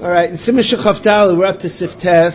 All right, in Simon Shechavdal, we're up to Siftes.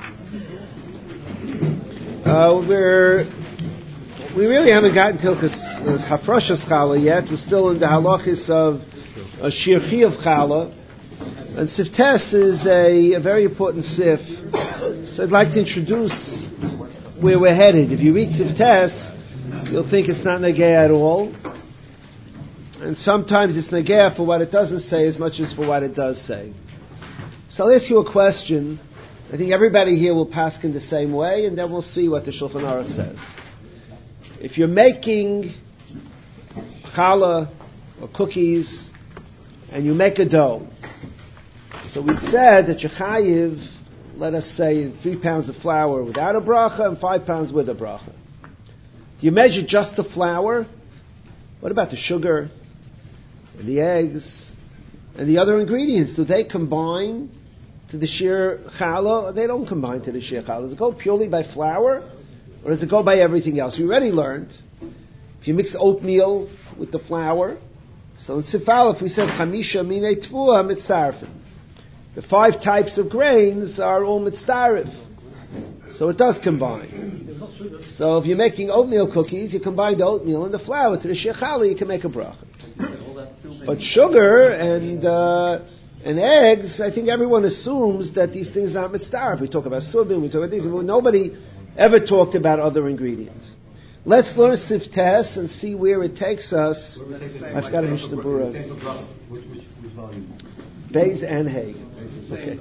We really haven't gotten till Hafrashas Chala yet. We're still in the halachis of Shirchi of Chala. And Siftes is a very important Sif. So I'd like to introduce where we're headed. If you read Siftes, you'll think it's not Negeh at all. And sometimes it's Negeh for what it doesn't say as much as for what it does say. So I'll ask you a question. I think everybody here will paskin in the same way, and then we'll see what the Shulchan Aruch says. If you're making challah or cookies, and you make a dough, so we said that you chayiv, let us say, 3 pounds of flour without a bracha and 5 pounds with a bracha. Do you measure just the flour? What about the sugar and the eggs and the other ingredients? Do they combine to the sheer challah, or they don't combine to the sheer challah? Does it go purely by flour, or does it go by everything else? We already learned, if you mix oatmeal with the flour, so in Sifal, if we said Chamisha Minei Tvua Mitzarfin, the 5 types of grains are all mitzarif. So it does combine. So if you're making oatmeal cookies, you combine the oatmeal and the flour to the sheer challah, you can make a bracha. But sugar and eggs, I think everyone assumes that these things are not mitzdarif. We talk about subin, we talk about these. Nobody ever talked about other ingredients. Let's learn Siftes and see where it takes us. I forgot to mention the Bura. Which volume? Beis and Hay. Okay.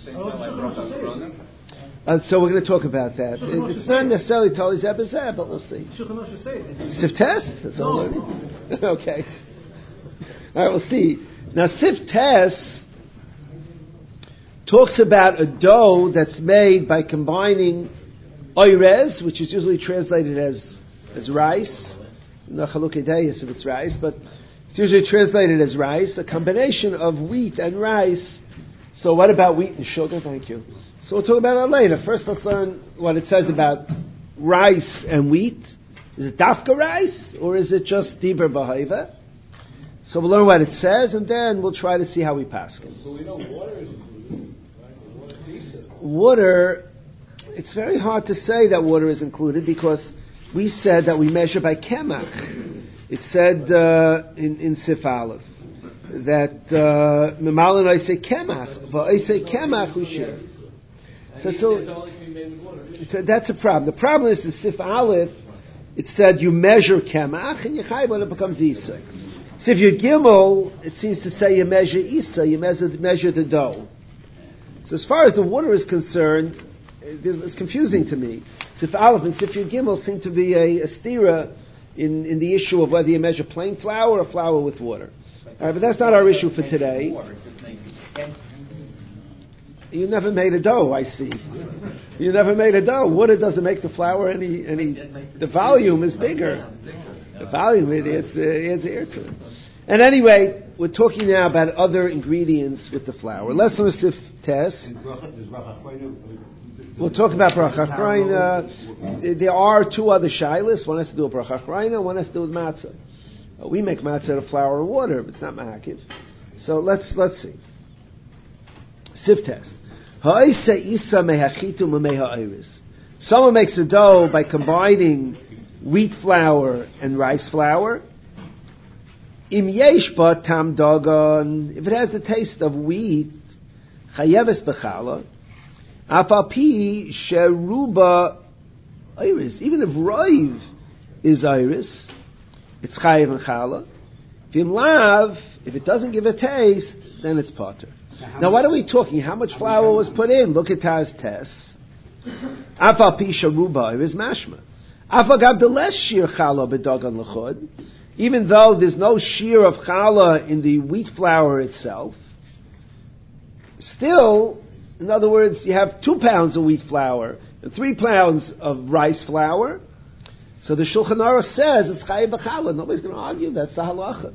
So we're going to talk about that. It's not necessarily Tali Zebazeh, but we'll see. Siftes? That's all learning? Okay. All right, we'll see. Now, Siftes talks about a dough that's made by combining oirez, which is usually translated as rice. No chalukei dayis if it's rice, but it's usually translated as rice, a combination of wheat and rice. So what about wheat and sugar? Thank you. So we'll talk about that later. First, let's learn what it says about rice and wheat. Is it dafka rice, or is it just diber b'haiva? So we'll learn what it says, and then we'll try to see how we pass it. So we know water is included, right? Water, it's very hard to say that water is included because we said that we measure by kemach. It said in Sif Aleph that Mimalin I say kemach, but I say kemach ushir. So that's a problem. The problem is in Sif Aleph it said you measure kemach and you chayv when it becomes isa. So if you're Gimel, it seems to say you measure Isa, you measure the dough. So as far as the water is concerned, it's confusing to me. Sif Aleph and Sif Gimel seem to be a stira in the issue of whether you measure plain flour or flour with water. All right, but that's not our issue for today. You never made a dough, I see. You never made a dough. Water doesn't make the flour any. The volume is bigger. The volume, it adds air to it. And anyway, we're talking now about other ingredients with the flour. Let's learn Siftes. We'll talk about bracha achrayna. There are 2 other shilas. One has to do with bracha achrayna, one has to do with matzah. We make matzah out of flour and water, but it's not mahakiv. So let's see. Siftes. Ha'isa isa mehachitu memeha iris. Someone makes a dough by combining wheat flour and rice flour. Im yesh ba tam dagon, if it has the taste of wheat, chayeves bechala, apapi sheruba iris. Even if roiv is iris, it's chayev and chala. Vim lav, if it doesn't give a taste, then it's potter. Now what are we talking? How much flour was put in? Look at Taz Tes. Apapi sheruba iris mashma. Even though there's no shear of challah in the wheat flour itself, still, in other words, you have 2 pounds of wheat flour and 3 pounds of rice flour. So the Shulchan Aruch says it's chayav b'challah. Nobody's going to argue that's the halacha.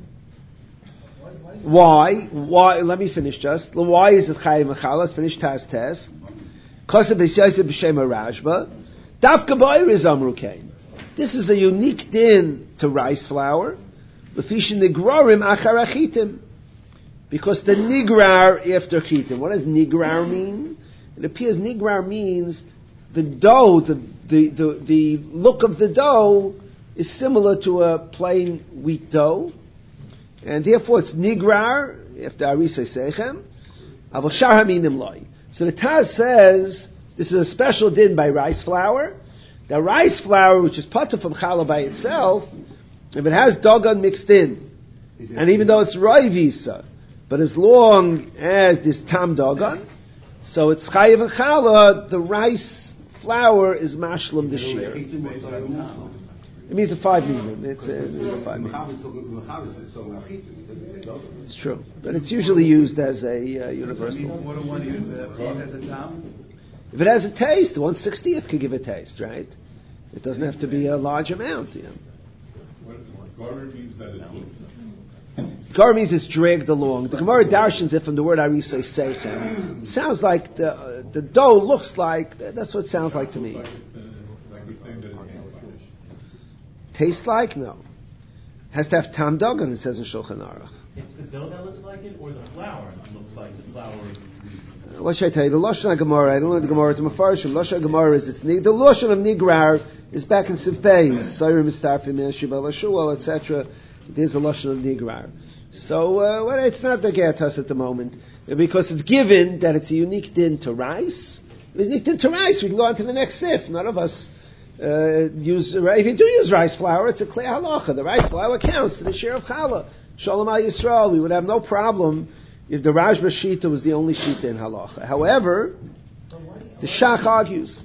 Why? Let me finish just. Why is it chayav b'challah? Let's finish Taz Tes. Kosev b'siyaseh b'shem Rashba. Dafka b'ayriz amru kain. This is a unique din to rice flour. L'fishin negrorim acharachitim. because the nigrar after chitin. What does nigrar mean? It appears nigrar means the dough, the look of the dough is similar to a plain wheat dough, and therefore it's nigrar after arisei seichem. Avol shar haminim loy. So the Taz says this is a special din by rice flour. The rice flour, which is patur from challah by itself, if it has dogan mixed in, and even though it's roi visa, but as long as there's tam dogan, so it's chayiv and challah, the rice flour is mashlam the shear. It means a 5 minimum. It's a 5 minimum. It's true, but it's usually used as a universal. If it has a taste, 1/60th could give a taste, right? It doesn't have to be a large amount. You know. Gar means that it's Gar means it's dragged along. The Gemara darshans it from the word arisei seichem. It sounds like the dough looks like, that's what it sounds like to me. like we're saying that Tastes like? No. Has to have tam dogan, it says in Shulchan Aruch. It's the dough that looks like it, or the flour looks like the flour? What should I tell you? The Lashon HaGemara, I don't know the Gemara to Mefarshim. Lashon HaGemara is the Lashon of Nigrar is back in Siv Beis, Sayrim Mistarfim, Yeshiva Lashul, etc. There's a Lashon of Nigrar. So, it's not the Gertas at the moment, because it's given that it's a unique din to rice. If it's unique din to rice, we can go on to the next sif. None of us use, if you do use rice flour, it's a clear halacha. The rice flour counts to the share of challah. Shalom al Yisrael, we would have no problem if the Rajba Shita was the only Shita in halacha. However, the Shach argues.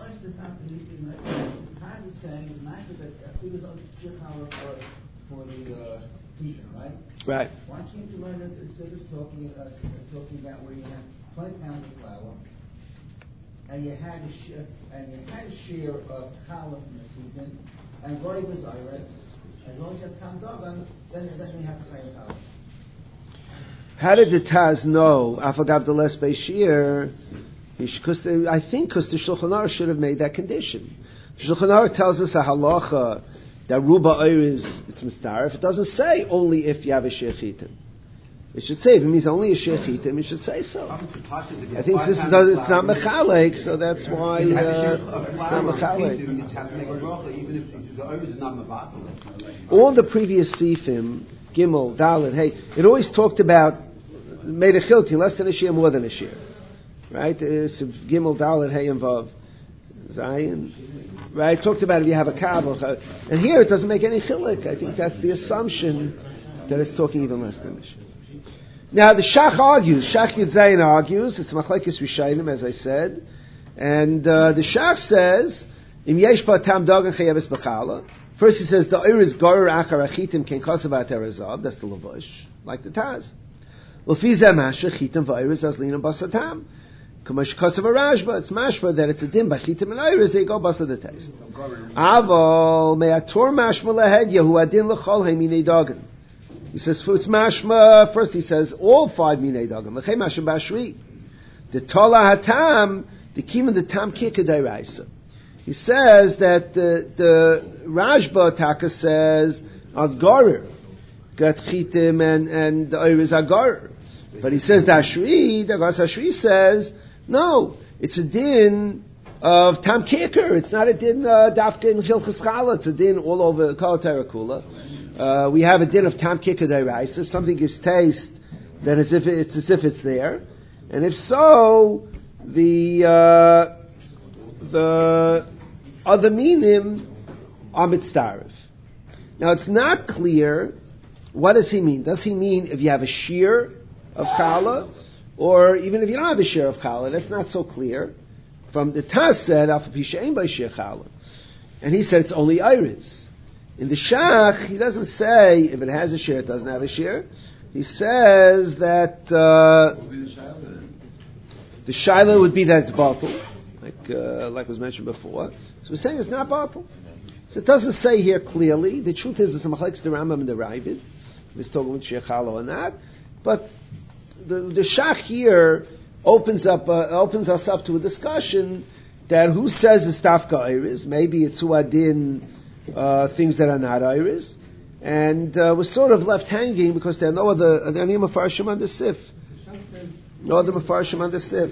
Right. Why can't you learn that instead of talking about where you have 20 pounds of flour and you had a share of challah from the season and Roy was Iris, as long as you have tam dogan, then you have to say challah. How did the Taz know? Afagav the less Beishir. I think because the Shulchan Aruch should have made that condition. The Shulchan Aruch tells us a halacha that Ruba Oir is it's mistarif. It doesn't say only if you have a shechitim. It should say if it means only a shechitim. It should say so. I think it's not mechalek, so that's why it's not mechalek. All the previous sifim, Gimel, Dalet, hey, it always talked about made a chilti less than a shear, more than a shear, right? Gimel, Dalet, hey, and Vav, Zion. Right, talked about if you have a kabel, and here it doesn't make any chilik. I think that's the assumption that it's talking even less than this. Now the Shach argues. Shach Yud Zayin argues. It's machlekes Rishayim, as I said, and the Shach says, "Im yesh pa tam dogan chayeves b'chala." First he says the iris gorer achar achitim ken kosavat erazav. That's the lavush, like the Taz. L'fi zeh masha chitim v'iris azlina basatam. Kamash kosav Rashba, it's mashma that it's a dim bachitim and iris. They go basa the taste. Aval me'ator mashma lehed Yehu adin l'chol heminei dogan. He says it's mashma. First he says all 5 minei dogan. L'chei mashma bashri. The tola hatam the kim the tam kikadei raisa. He says that the Rashba Taka says as gorer got chitim and the iris are gorer. But he says the Gas Ashri says no, it's a din of tam kicker. It's not a din dafka in chilchus chala. It's a din all over kol terakula. We have a din of tam kicker deraisa. If something gives taste, then it's as if it's there, and if so, the other minim are mitzdarif. Now it's not clear. What does he mean? Does he mean if you have a shear of challah, or even if you don't have a share of challah? That's not so clear. From the Taz said, "Afapisha by share challah," and he said it's only iris. In the Shach, he doesn't say if it has a share, it doesn't have a share. He says that the shaila would be that it's batul, like was mentioned before. So we're saying it's not batul. So it doesn't say here clearly. The truth is, it's a machlekes the Rambam and the Ravid. It's talking with share challah or not, but the Shach here opens us up to a discussion that who says it's dafka iris? Maybe it's huadin things that are not iris, and was sort of left hanging because there are no other Mefarshim on the Sif. No other Mefarshim on the Sif.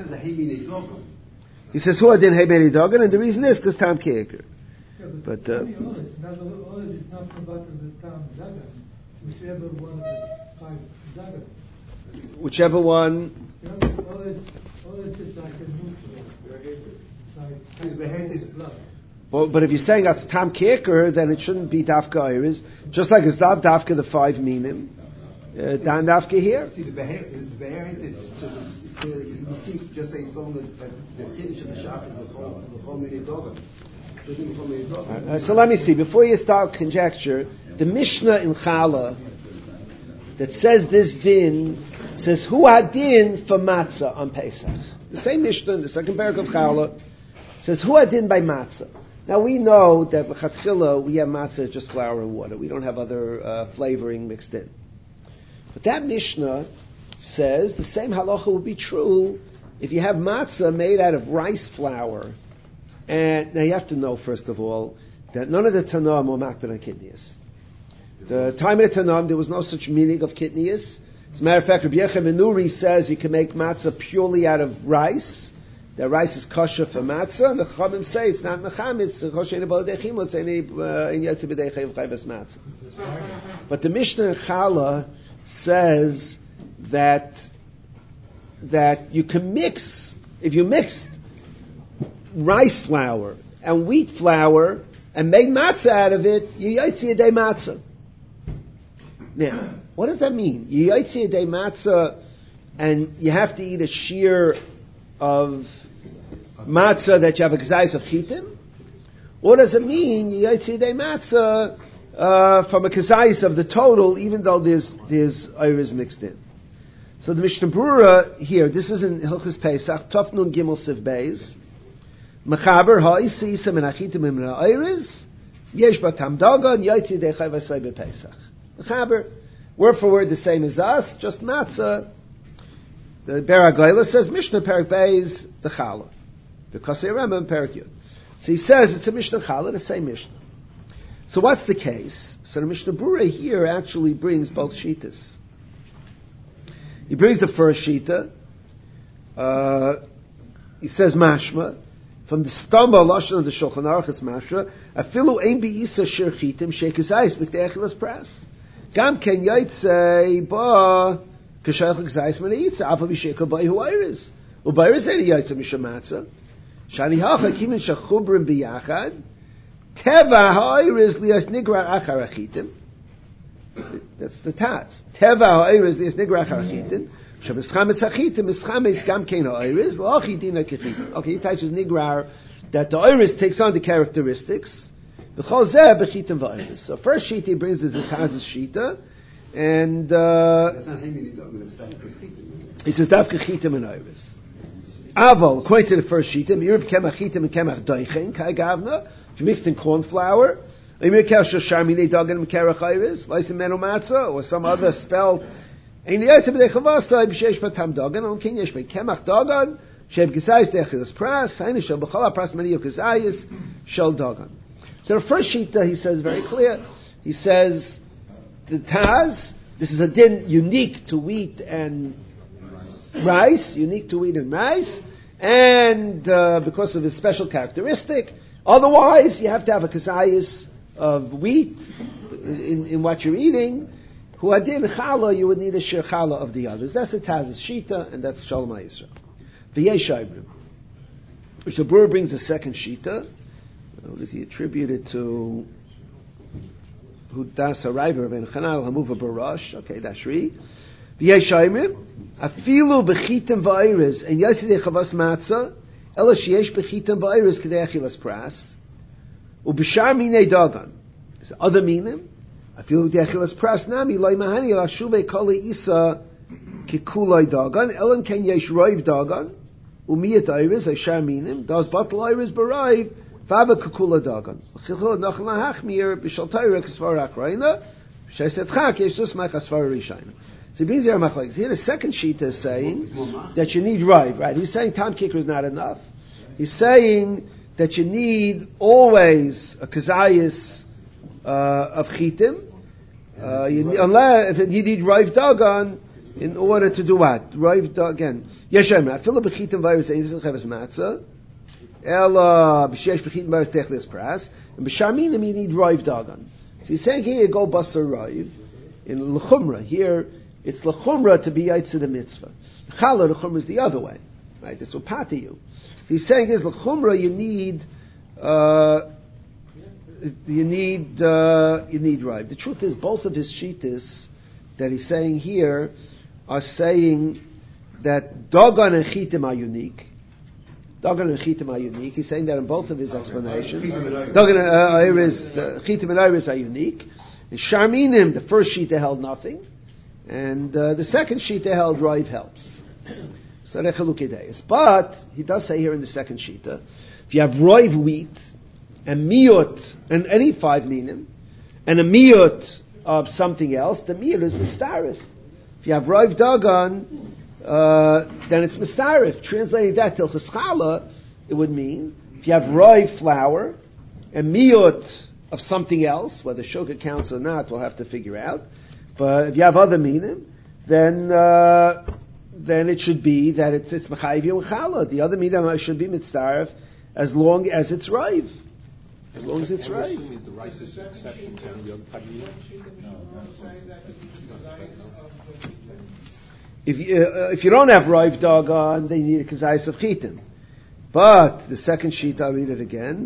He says, "Who adin hey beni dogan?" And the reason is because Tam Keker. But it's not about the Tam Dagan, whichever one of the 5 Dagan. Whichever one. Always is like a neutral. It's like But if you're saying that's Tam Keker, then it shouldn't be Dafka Iris. Just like it's Dafka the 5 minim. Dan Dafka here. See, the Beher is just saying from the finish of the shop is the whole minute dog. So let me see. Before you start conjecture, the Mishnah in Chala that says this din says Hu Adin for matzah on Pesach. The same Mishnah in the second parak of Chala says Hu Adin by matzah. Now we know that l'chatchila we have matzah just flour and water. We don't have other flavoring mixed in. But that Mishnah says the same halacha will be true if you have matzah made out of rice flour. And now you have to know first of all that none of the Tanaim were makbid on kidneys. The time of the Tanaim there was no such meaning of kidneys. As a matter of fact, Rabbi Yechim Menuri says you can make matzah purely out of rice. That rice is kosher for matzah, and the Chachamim say it's not mecham, it's kosher in a b'aldechim, it's in yetzi b'deichim chayvas matzah. But the Mishnah in Chala says that you can mix, if you mixed rice flour and wheat flour and made matzah out of it, you yotzi a day matzah. Now, what does that mean? You yotzi a day matzah and you have to eat a shear of matzah that you have a gzais of chitim? What does it mean? You yotzi a day matzah from a kazais of the total, even though there's iris mixed in. So the Mishnah Brura here, this is in Hilchos Pesach, Tov Nun Gimel Siv Beis, Mechaber ha'isi yisem en achitim im iris, yesh batam dagan, yotzi dei chai v'asai b'Pesach. Mechaber, word for word the same as us, just matzah. The Beragayla says Mishnah Perak Beis the Chala, because they remember in Perak Yud. So he says it's a Mishnah Chala, the same Mishnah. So what's the case? So the Mishnah Brura here actually brings both shitas. He brings the first shita. He says mashma from the Stamba Lashon of the Shulchan Aruch. It's mashma. Afilu ein beisa shir chitim sheikazais b'ktechilas pras. Gam ken yotzei ba k'shayach k'zais menitza afa b'shekah bai hu iris. U'bairis eni yotzei mishamatza. Shani hacha kimin shachubrim biyachad. Teva ha'iris lias nigra achar achitim. That's the Taz. Teva ha'iris lias nigra achar achitim. Shabboschametz achitim ischametz gam kein ha'iris la'achidina kechitim. Okay, he teaches nigra that the iris takes on the characteristics. B'chol zeh b'chitim v'iris. So first sheet he brings is the Taz's shita, and he says dafka chitim and iris. Aval, according to the first shita, miyuv kemach chitim and kemach doichen kai gavna. If you mixed in corn flour, or some other spell, so the first shita he says very clear. He says the Taz, this is a din unique to wheat and rice, and because of its special characteristic. Otherwise, you have to have a kazayis of wheat in what you're eating. Who adin challah, you would need a shir challah of the others. That's the Taz's shita, and that's Shalom HaYisrael. V'yesh shaybrim. Which the Brura brings a second shita. What does he attribute it to? Hudas Harayver ben Chanal Hamuva Barash. Okay, that's Shri. V'yesh shaybrim. Afilu b'chitim v'ayres and yasidei chavas matzah. Ela sheyesh bechitam ba'irus k'dei achilas pras, u'b'shar minei dagan. So other minim, I feel k'dei achilas pras nami loy mahani la shuvei koli isa k'kuloi dagan. Elam ken yesh roiv dagan u'miyat iris ayshar minim das batal iris b'roiv v'ava k'kula dagan. Chilchol nachal hachmir b'shal Torah k'svar akrayna b'shaysetcha k'yeshus ma'ach asvar rishayna. So here the second sheet is saying that you need rive, right? He's saying Tam Kicker is not enough. He's saying that you need always a kazayis of chitim, Unless you need Rive Dagon in order to do what? Rive Dagon. Yeshem, I feel a bechitim virus ain't chavis matzah. Ella b'shesh bechitim virus techlis pras. And b'sharminim you need Rive Dagon. So he's saying here you go basar Rive in l'chumra. Here it's l'chumra to be yaitz the mitzvah. Chala l'chumra is the other way, right? This will pati you. So he's saying is l'chumra you need Rive. The truth is, both of his shittas that he's saying here are saying that Dagan and Chitim are unique. Dagan and Chitim are unique. He's saying that in both of his explanations. Dagan and Chitim and Iris are unique. In Sharminim, the first shita held nothing, and the second shita held Rive helps. So but he does say here in the second shita, if you have Rive wheat and miyut, and any 5 minim, and a miyut of something else, the miyut is mistarif. If you have Rive Dagan, then it's mistarif. Translating that till Cheschala, it would mean, if you have Rive flour, and miyut of something else, whether sugar counts or not, we'll have to figure out. But if you have other minim, then it should be that it's mechayiv and chala. The other minim should be mitzdarif as long as it's Rive. As long as it's right. The rice is exception to the other type if you don't have Rive Dagan, then you need a kazayis of chitin. But the second sheet, I'll read it again.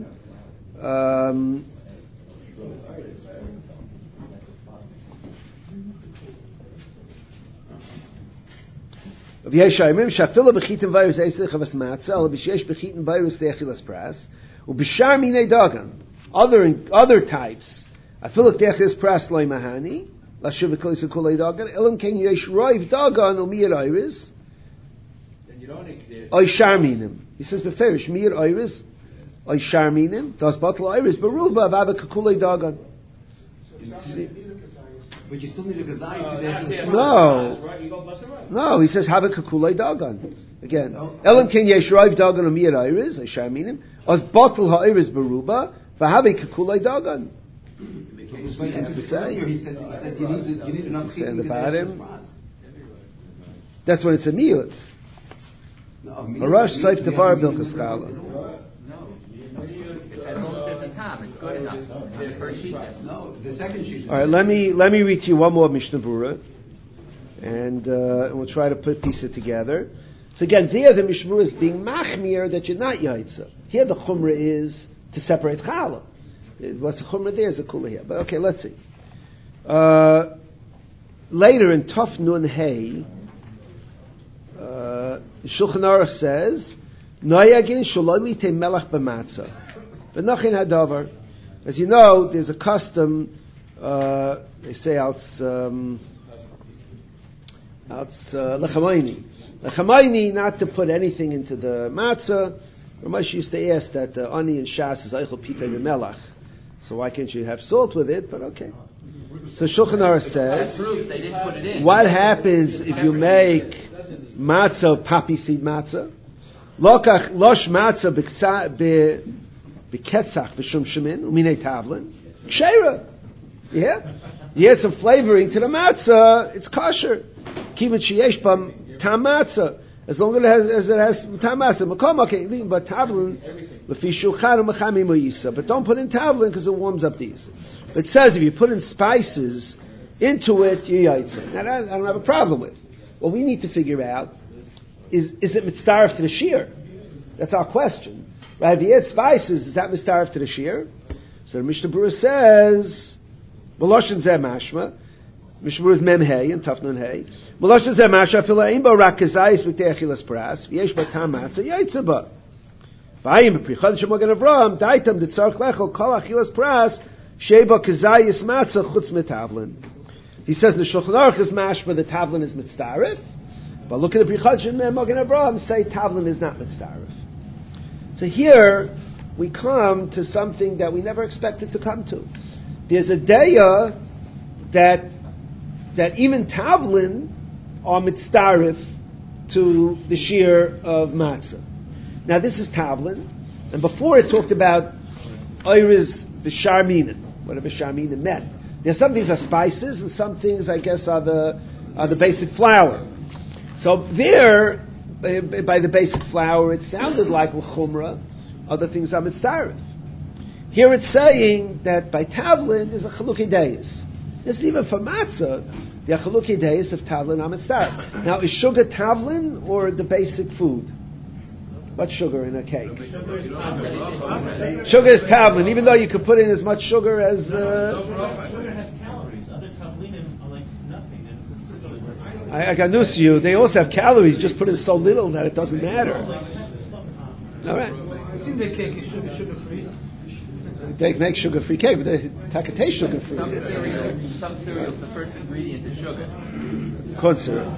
Other types, I feel like Dechis Pras Loi Mahani, Lashuv Kulei Dagan, Elam Ken Yesh Rive Dagan, or Mir Iris, Oy Sharminim. He says, Beferish, Mir Iris, Oy Sharminim, Das Batal Iris, Beruva, Vava Kulei Dagan. But you still need a gazai to No, he says, Hava Kulei Dagan. Again, Elam Ken Yesh Rive Dagan, or Mir Iris, Oy Sharminim, As Batal Ha'iris Beruba, Vahavi Kakulei Dagan. He says you need enough stand about him. That's when it's a miyut. Harash Saif Devar Bilchaskala. No. As long as there's a time, it's good enough. The first sheet. No, the second sheet. All right, let me read to you one more Mishnah Berurah, and we'll try to piece it together. So again, there the Mishnah Berurah is being machmir that you're not yaitza. Here the chumrah is to separate challah. What's the chumrah there is a kula here. But okay, let's see. Later in Taf Nun Hey, Shulchan Aruch says, Noyagin shalali te melach b'matzah. V'nachin hadavar. As you know, there's a custom, they say out lechamayni. Lechamayni, not to put anything into the matzah. Ramesh used to ask that ani and shas is eichel pita v'melach. So why can't you have salt with it? But okay. So Shulchan Aruch says, what happens if you make matzah, poppy seed matzah? Lokach losh matzah b'ketzach v'shum shemin u'minei tavlin ksheira. Yeah, you add some flavoring to the matzah, it's kosher. Kivin sheyesh bam tam matzah. As long as it has tamasa, makom okay, but tavlin lefi shulchan u'machami moyisa. But don't put in tavlin because it warms up these. But it says if you put in spices into it, you yaitza. Now that I don't have a problem with. What we need to figure out is it mitzdarif to the shear? That's our question. Right? If you add spices, is that mitzdarif to the shear? So the Mishnah Berurah says, Meloshin zeh mashma. Mishnah Berurah is mem hey and Taf Nun hey. Meloshin zeh mashma fila ein bo rak kazayis v'tei achilas pras v'yesh ba tam matzah yaitza ba. V'ayim b'prichad shemogen Avram daitam d'tzarch lechol kol achilas pras sheba kazayis matzah chutz mitavlin. He says the Shulchan Aruch is mashma, the tavlin is mitzdarif. But look at the Prichad Shemogen Avram, say tavlin is not mitzdarif. So here we come to something that we never expected to come to. There's a daya that even tavlin are mitzdarif to the shear of matzah. Now this is tavlin, and before it talked about Iris v'sharminin, whatever sharminin meant. There's some things are spices, and some things, I guess, are the basic flour. So there, by the basic flour, it sounded like l'chumra. Other things are mitzaref. Here it's saying that by tavlin is a chalukei deis. This is even for matzah. The chalukei deis of tavlin are mitzaref. Now, is sugar tavlin or the basic food? What's sugar in a cake? Sugar is tavlin, even though you could put in as much sugar as... Sugar has calories. Other tavlinim are like nothing. I got news to you. They also have calories. Just put in so little that it doesn't matter. All right. I think the cake is sugar-free. They make sugar-free cake, but they taste sugar-free. Some cereals, the first ingredient is sugar. Corn syrup.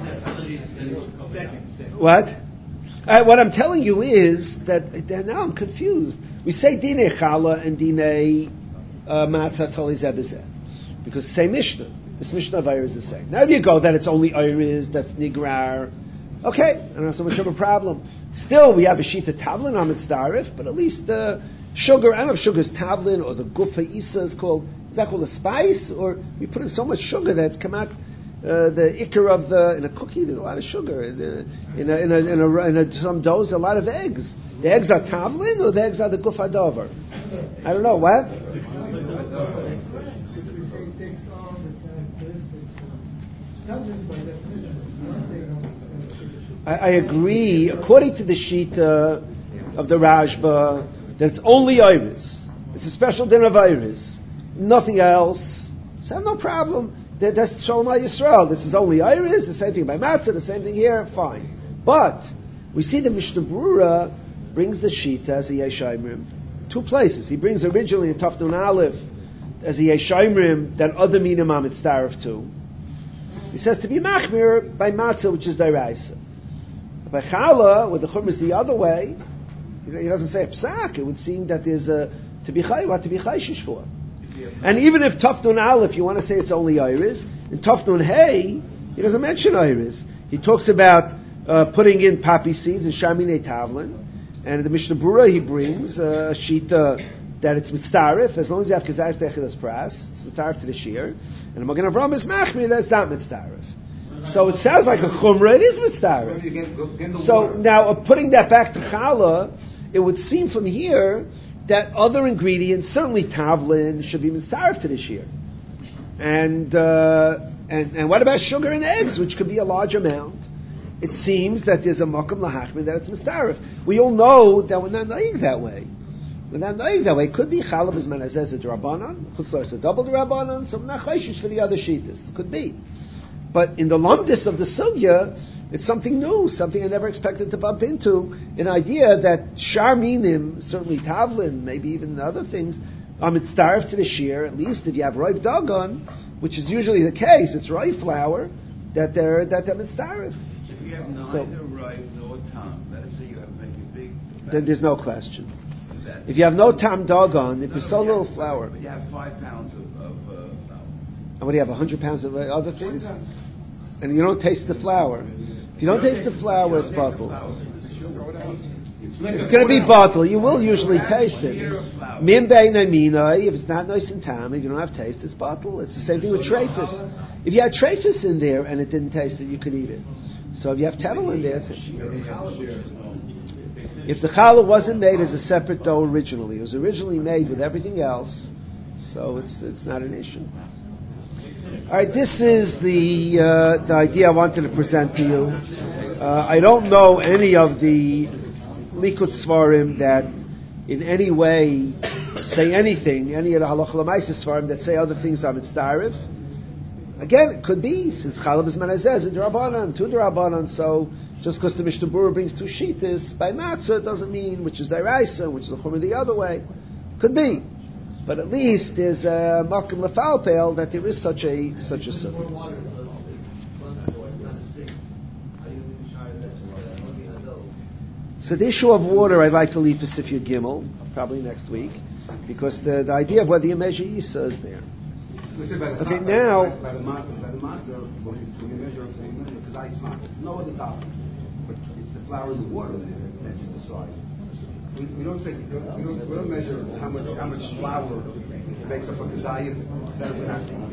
What? What I'm telling you is that now I'm confused. We say dinei challah and dinei matzah toli zeh b'zeh because the same Mishnah. This Mishnah of Ayr is the same. Now if you go that it's only Ayriz, that's Nigrar, okay, I don't have so much of a problem. Still, we have a sheet of Tavlin on Mitzdarif, but at least sugar, I don't know if sugar is Tavlin or the Gufa Isa is that called a spice? Or we put in so much sugar that it's come out, the ikar of in a cookie, there's a lot of sugar. In some doughs, a lot of eggs. The eggs are Tavlin or the eggs are the Gufa Dover? I don't know, what? I agree. According to the Shita of the Rashba, that it's only Iris. It's a special din of Iris. Nothing else. So I have no problem. That's Shalom Yisrael. This is only Iris. The same thing by Matzah. The same thing here. Fine. But we see the Mishnah Brura brings the Shita as a Yeshayimrim. Two places. He brings originally in Tafnun Aleph as a Yeshayimrim that other minim are mitzdaref to. He says to be machmir by matzah, which is deraisa. By challah, where the chum is the other way, he doesn't say a psak. It would seem that there's a to be chayshish for. And even if Tafnun Aleph, you want to say it's only iris, in Tafnun Hey, he doesn't mention iris. He talks about putting in poppy seeds and shamine tavlin, and in the Mishnah Brura he brings a shita that it's mitzdarif, as long as you have kazayis techilas pras, it's mitzdarif to the shear. And the Magen Avraham is machmir, that's not mitzdarif. So it sounds like a chumrah, it is mitzdarif. So now, putting that back to challah, it would seem from here that other ingredients, certainly tavlin, should be mitzdarif to the shear. And what about sugar and eggs, which could be a large amount? It seems that there's a makom lahachmir that it's mitzdarif. We all know that we're not knowing that way. We're not knowing that way. It could be chalav is manazez a drabanan, chutzlar is a double drabanan, so not chayshish for the other shitas. It could be. But in the lumdis of the sugya, it's something new, something I never expected to bump into, an idea that shar minim, certainly tavlin, maybe even other things, are mitzdarif to the shear, at least if you have roiv dagon, which is usually the case, it's rye flour, that they're mitzdarif. If you have neither ripe nor tam, let's say you have make a big... Then there's no question. If you have no tam dagon, if there's so little flour... But you have 5 pounds of flour. And what do you have, 100 pounds of other things? And you don't taste the flour. If you don't taste the flour, it's bottled. It's going to be bottled. You will usually taste it. Min beina minai, if it's not nice and tam, if you don't have taste, it's bottled. It's the same thing with treifus. If you had treifus in there and it didn't taste it, you could eat it. So if you have tevel in there, if the challah wasn't made as a separate dough originally, it was originally made with everything else, so it's not an issue. All right, this is the idea I wanted to present to you. I don't know any of the Likud Svarim that in any way say anything, any of the Halacha L'Maisa Svarim that say other things are mitzdarif. Again, it could be, since Chalab is Manazez, a Durabanan, 2 Durabanan, so just because the Mishnah Berurah brings 2 Shitas, by Matzah doesn't mean which is Dairaisa, which is the Chumrah the other way. Could be. But at least there's a Makom Lefalpel that there is such a sunnah. So the issue of water I'd like to leave for Sifya Gimel, probably next week, because the idea of whether you measure Isa is there. Okay, now... By the matzah, when you measure because ice matzah, no other topic. But it's the flour and the water that you decide. We don't say we don't measure how much flour makes up a kazayim, that would have to eat.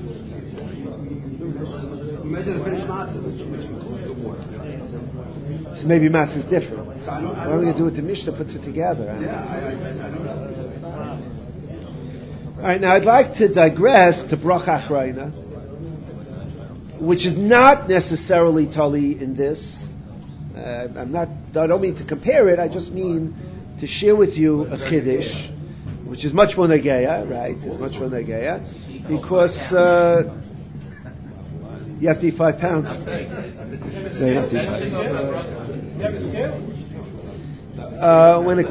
Imagine a finished matzah, which includes the water. So maybe matzah is different. So I don't Why don't we do it? The Mishnah puts it together. Huh? Yeah, I don't know. All right, now I'd like to digress to bracha achrayna, which is not necessarily tali in this. I don't mean to compare it. I just mean to share with you a chiddush, which is much more negeya, right? It's much more negeya because you have to eat 5 pounds. So you have to eat 5 pounds. When it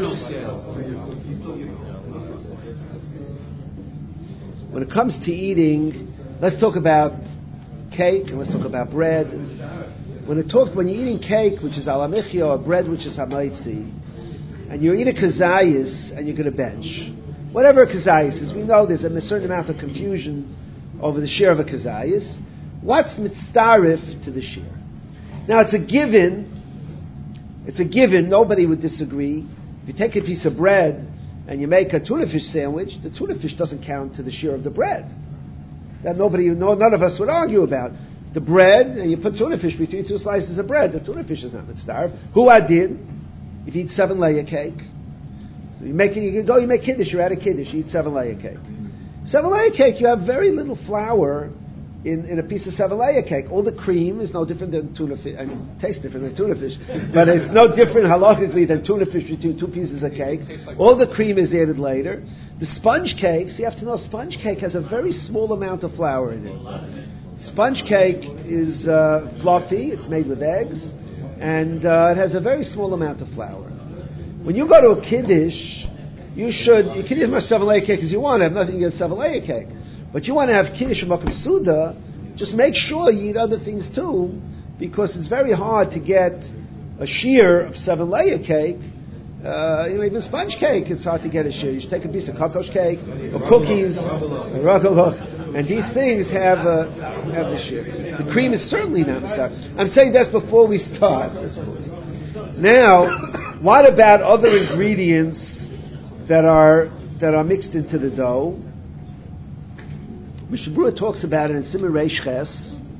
comes to eating, let's talk about cake and let's talk about bread. When you're eating cake, which is alamichia, or bread, which is hamaitzi, and you eat a kazayis and you're going to bench, whatever a kazayis is, we know there's a certain amount of confusion over the share of a kazayis. What's mitzdarif to the share? Now it's a given. Nobody would disagree. If you take a piece of bread and you make a tuna fish sandwich, the tuna fish doesn't count to the share of the bread. That none of us would argue about. The bread, and you put tuna fish between 2 slices of bread, the tuna fish is not mitzdarif. Who I did? If you eat 7-layer cake, so you make kiddush, you're at a kiddush, you eat 7-layer cake. 7-layer cake, you have very little flour in a piece of 7-layer cake. All the cream is no different than tuna fish. I mean, it tastes different than tuna fish, but it's no different halachically than tuna fish between 2 pieces of cake. All the cream is added later. The sponge cakes, you have to know, sponge cake has a very small amount of flour in it. Sponge cake is fluffy, it's made with eggs, and it has a very small amount of flour. When you go to a kiddush, you can eat as much 7-layer cake as you want. I have nothing against 7-layer cake. But you want to have kiddush and makom suda, just make sure you eat other things too, because it's very hard to get a shear of 7-layer cake. Even sponge cake, it's hard to get a shear. You should take a piece of kokosh cake, or cookies, or ragalach, and these things have the shear. The cream is certainly not stuck. I'm saying that's before we start. Now, what about other ingredients that are mixed into the dough? Mishnah Berurah talks about it in Siman Reish Ches,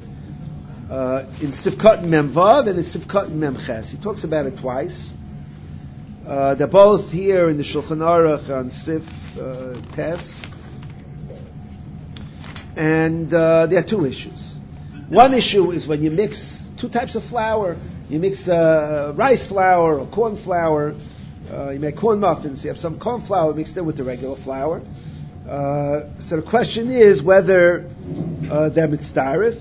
in Sivkot Mem Vav and in Sivkot Mem Ches. He talks about it twice. They're both here in the Shulchan Aruch on Sif Tes. And there are 2 issues. One issue is when you mix 2 types of flour. You mix rice flour or corn flour. You make corn muffins. You have some corn flour mixed in with the regular flour. So the question is whether they're mitzdarif.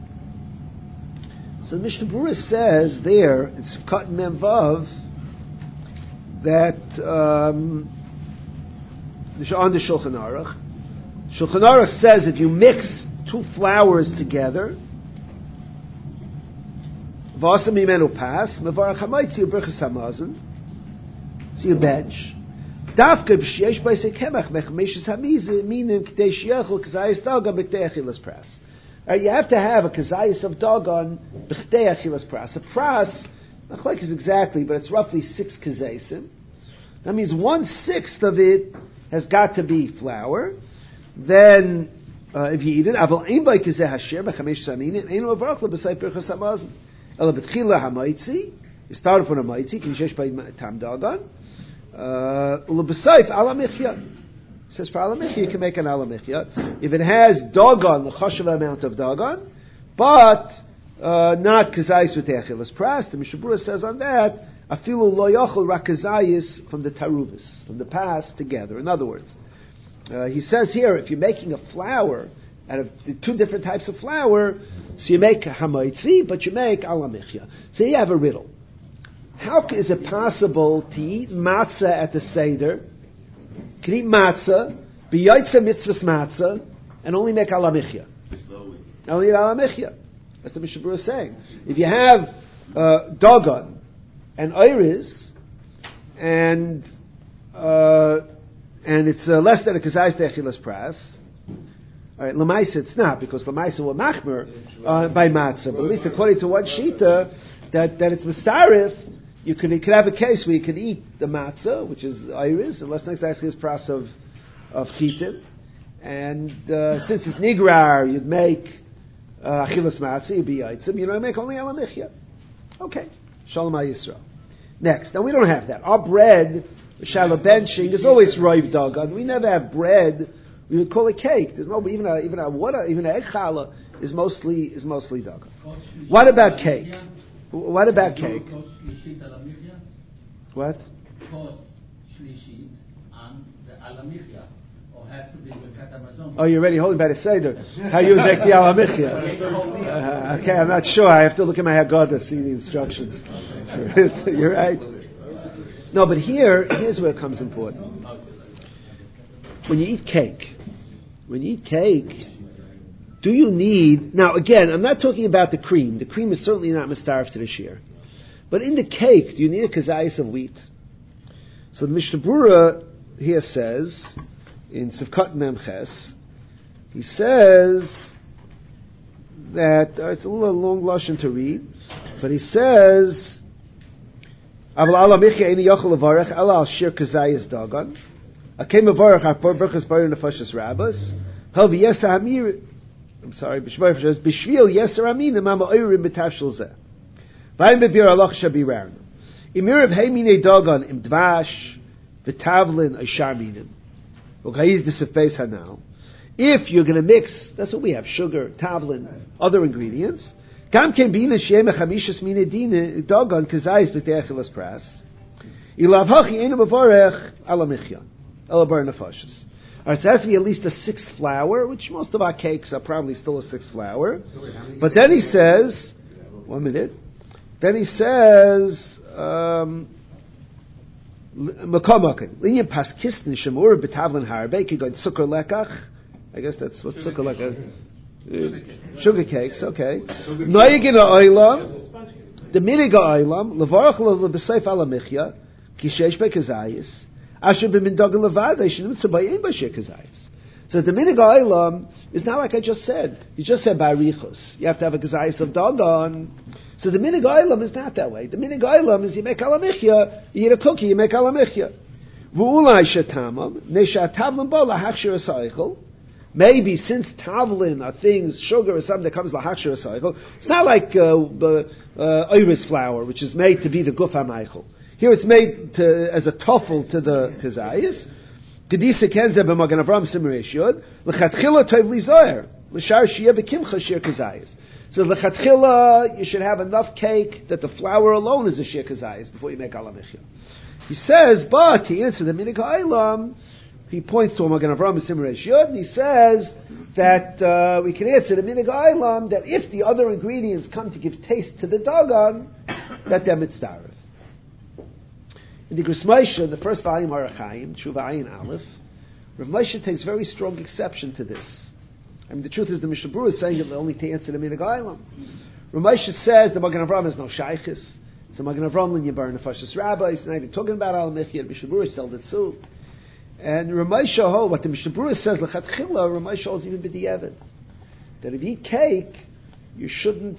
So Mishnah Berurah says there, in Sivkot Mem Vav, that on the Shulchan Aruch says if you mix 2 flours together, v'asa mimenu pas, mevarach hamaitzi u'berachas hamazon, so you bench. Dafka b'sheish b'isei kemach mechmeshes hamizim minim k'dei sheyachol k'zayis dagan b'k'dei achilas pras. You have to have a k'zayis of dagan b'k'dei achilas pras. A pras, not like it's exactly, but it's roughly 6 k'zaysim. That means 1/6 of it has got to be flour. Then, if you eat it, aval ein by k'zeh hasher b'chamesh saminim ein u'avarach l'b'sei berachas hamazon. Ela b'tchila hamaitzi. You start from a maitzi, k'nishesh by tam dagan. Ulubasayf alamichya. It says for alamichya you can make an alamichya if it has dagan, the chashuv amount of dagan, but not kazayis with achilas pras. The Mishnah Berurah says on that afilu lo yachol rakazayis from the taruvis, from the past together. In other words, he says here if you're making a flour out of the 2 different types of flour, so you make hamaitzi, but you make alamichya. So you have a riddle. How is it possible to eat matzah at the Seder, can eat matzah, be yaitza mitzvahs matzah, and only make alamichya? Only alamichya. That's the Mishnah Berurah saying. If you have dagan and iris, and it's less than a kazayis techilas pras, all right, lemaisa it's not, because lemaisa will machmer by matzah, but at least according to one shita, that it's mistarif. You could have a case where you could eat the matzah, which is iris, unless next actually is pras of chitim, and since it's nigrar, you'd make achilas matzah, you'd be yitzim. You don't make only alamichya. Okay, shalom Yisrael. Next, now we don't have that. Our bread, shalom benching, is always roiv dagan. We never have bread. We would call it cake. There's no even a water, even an egg challah is mostly dagan. What about cake? What about cake? What? Oh, you're already holding by the Seder. How you make the alamichya? Okay, I'm not sure. I have to look at my Haggadah to see the instructions. You're right. No, but here's where it comes important. When you eat cake, do you need... Now, again, I'm not talking about the cream. The cream is certainly not mistarif to the shear. But in the cake, do you need a kazayis of wheat? So the Mishnah Berurah here says, in Sivkot Memches, he says that, it's a little long lashon to read, but he says, Aval ala michya eini yochel levarech, ala al shir kazayis dagan, akem levarech apor berchas baru nefashas rabbas, hel v'yesa hamir, b'shvil yesa ramin, mama oirim b'tashel zeh. V'ayim b'bir alach shabirarnu. Imirav heimine dagan im dvash, v'tavlin ashar minim. If you're going to mix, that's what we have, sugar, tavlin, other ingredients. Alright, so it has to be at least a sixth flour, which most of our cakes are probably still a sixth flour. But then he says, I guess that's what sukkar lekach. Sugar cakes, okay. Noyigin ha'olam, the minig ha'olam, levarach le'b'seif alamichya, kishesh be'kazayis, asher b'mindagan levada, yishnim tzabayim b'shir kazayis. So the minig ha'olam is not like I just said. You just said barichos. You have to have a kazayis of dagan. So the minig ha'olam is not that way. The minig ha'olam is you make alamichya, you eat a cookie, you make alamichya. V'ulai shetamam, nesha tavlin bo lahachshir ha'saychel. Maybe since tavlin are things, sugar or something that comes lahachshir ha'saychel, it's not like iris flour, which is made to be the guf ha'maychel. Here it's made as a toffel to the kazayis. Kedisa kenze b'magen Avram simrei shud, l'chatchila tov li zoyer, l'shar shiyah b'kimcha shir kazayis. So l'chatchila, you should have enough cake that the flour alone is a shir kazayis before you make alamichya. He says, but he answered the minig ha'olam. He points to Magen Avraham Simrei Shud, and he says that we can answer the minig ha'olam that if the other ingredients come to give taste to the dagan, that they're mitzdarif. In the Gris Moshe, the first volume Orach Chaim, Tshuva Ayin Aleph, Rav Moshe takes very strong exception to this. I mean, the truth is the Mishnah Berurah is saying it only to answer the minig ha'olam. Rav Moshe says the Magen Avraham has no shaychus. So Magen Avraham Lin Yabar Nefashis Rabbah, he's not even talking about Al-Michya, the Mishnah Berurah sold it too. And Ramesha holds, what the Mishnah Berurah says, L'chatchila, Ramesha holds even b'di'evid. That if you eat cake, you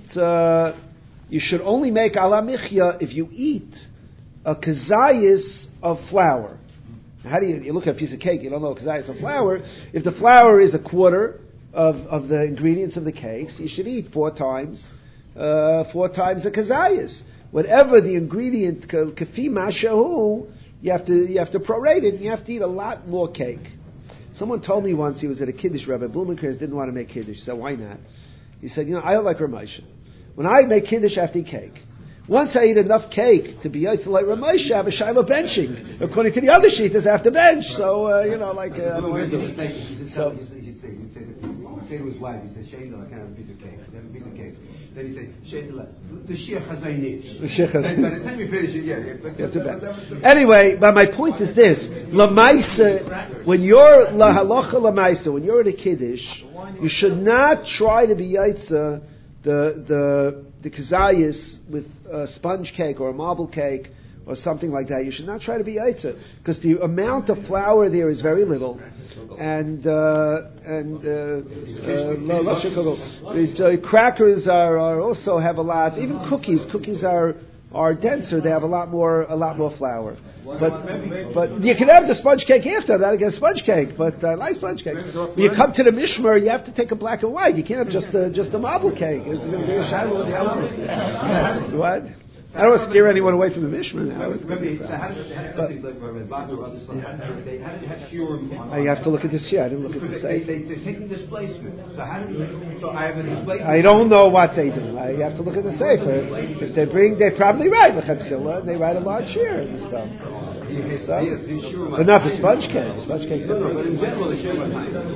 should only make Al-Michya if you eat a kazayis of flour. Now, how do you look at a piece of cake, you don't know a kazayis of flour. If the flour is a quarter of the ingredients of the cakes, you should eat four times a kazayis. Whatever the ingredient, kafi mashahu, you have to prorate it, and you have to eat a lot more cake. Someone told me once he was at a Kiddush, Rabbi Blumenkers didn't want to make Kiddush. He said, why not? He said, I don't like Ramosha. When I make Kiddush, I have to eat cake. Once I eat enough cake to be like Ramosha, I have a shiloh benching. According to the other sheetahs, I have to bench. So, I don't want to do it. So, he'd say to his wife, he said, Shayla, I can't have a piece of cake. Have a piece of cake. Then he said, Shayla, the Shir Chazaynish. By the time you finish it, you have to bet. Anyway, but my point is this: Lamaisa, when you're lahalacha lamaisa, when you're at a kiddush, you should not try to be yaitza the kazayis with a sponge cake or a marble cake or something like that. You should not try to be yaitza because the amount of flour there is very little, and crackers are also have a lot. Even cookies are are denser. They have a lot more flour. But you can have the sponge cake after that. I get sponge cake, but I like sponge cake. When you come to the mishmer, you have to take a black and white. You can't have just a marble cake. It's going to be a shadow with the elements. What? I don't want to scare anyone away from the mishmer now. You have to look at the shir. I didn't look at the sefer. They're taking displacement. So I have a displacement. I don't know what they do. You have to look at the sefer. If they probably write lechatchila. They write a large shir and stuff. But not for sponge cake. Sponge cake. No, but in general, the shir was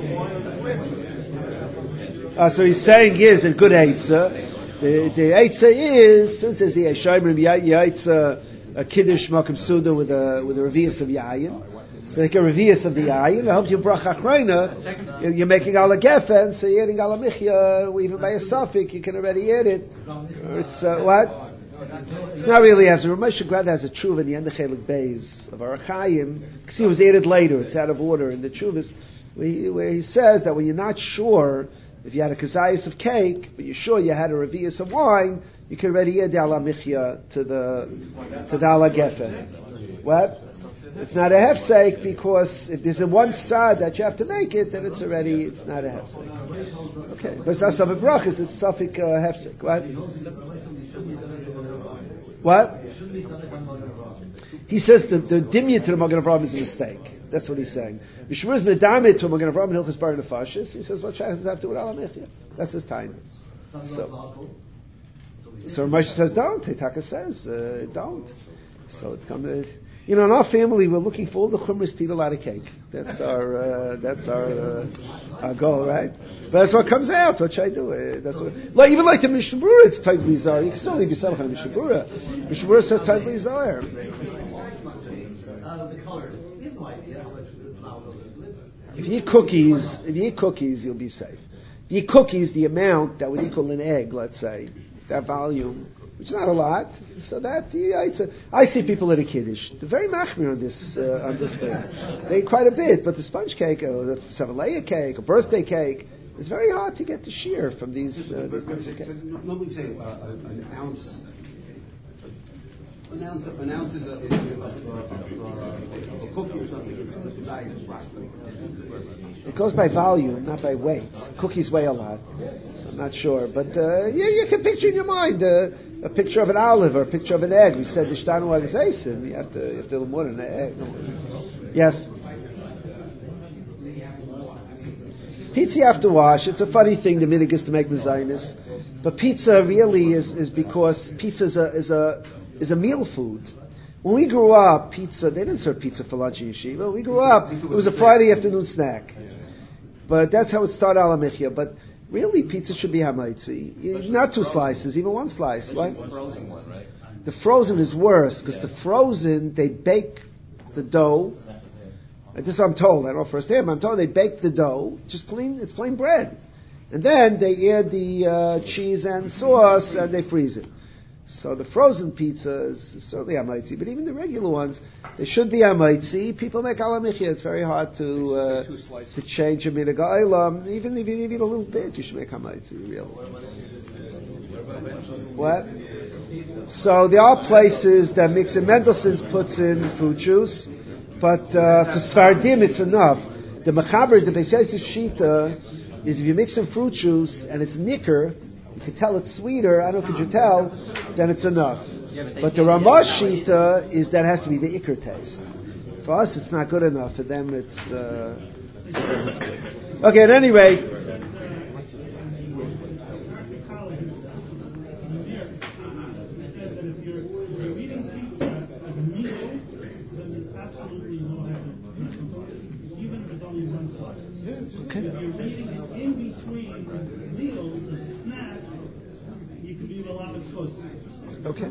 so he's saying is a good eitzah. The eitzah is, since there's the Eshayim Yaitza, a Kiddush Makom Suda with a revius of Yayin. So like a revius of the Yayin, it helps you bracha achrayna. You're making ala gefen, so you're eating ala michya, even by a suffix, you can already eat it. It's what? It's not really as Rav Moshe Grad has a tshuva in the end of Chelik Beis of Arachayim, because he was added later, it's out of order in the tshuvas, where he says that when you're not sure if you had a kazayas of cake, but you're sure you had a revius of wine, you can already add the ala michya to the ala gefen. What? It's not a hefsek because if there's a one side that you have to make it, then it's not a hefsek. Okay, but it's not safek brachas, it's safek hefsek. What? He says the dimya to the Magen Avraham is a mistake. That's what he's saying. Mishmur is medamid to a Magen Avraham and Hilchos Bar Nefashis. He says, what does that have to do with ala michya? That's his time. So Moshe says, don't. Hitaka says, don't. So it's come. In our family, we're looking for all the chumras to eat a lot of cake. That's our goal, right? But that's what comes out. What should I do? Even like the Mishnah Berurah, it's tightly zar. You can still leave yourself on the Mishnah Berurah. Mishnah Berurah says tightly zar. If you eat cookies, you'll be safe. If you eat cookies, the amount that would equal an egg, let's say, that volume, which is not a lot, so that I see people at a kiddush. They're very machmir on this thing. They eat quite a bit, but the sponge cake, or the seven-layer cake, or birthday cake, it's very hard to get the shear from these kinds of cakes. Normally say an ounce. An ounce is a cookie or something. It goes by volume, not by weight. Cookies weigh a lot, so I'm not sure. But you can picture in your mind a picture of an olive or a picture of an egg. We said Nishtanu Agazaisim. You have to do more than an egg. Yes. Pizza you have to wash. It's a funny thing. The minhag is to make mezainis, but pizza really is because pizza is a meal food. When we grew up, pizza, they didn't serve pizza for lunch in yeshiva. When we grew up, it was a Friday afternoon snack. But that's how it started ala michya. But really, pizza should be hamaitzi. Not two slices, even one slice. Right? The frozen one, right? The frozen is worse, because the frozen, they bake the dough. This is what I'm told. I don't know firsthand, but I'm told they bake the dough, it's plain bread. And then they add the cheese and sauce, and they freeze it. So the frozen pizza is certainly hamaitzi, but even the regular ones, they should be hamaitzi. People make ala michya. It's very hard to change a minhag ha'olam. Even if you eat a little bit, you should make hamaitzi. Really. What? So there are places that mix in. Mendelssohn's puts in fruit juice, but for Sfardim it's enough. The mechaber, the Beis Yosef shita, is if you mix in fruit juice and it's nicker, you can tell it's sweeter, I don't know, could you tell, then it's enough. Yeah, but the Ramah Shita is that has to be the Iker taste. For us, it's not good enough. For them, it's good. Okay, at any rate. Okay. Okay.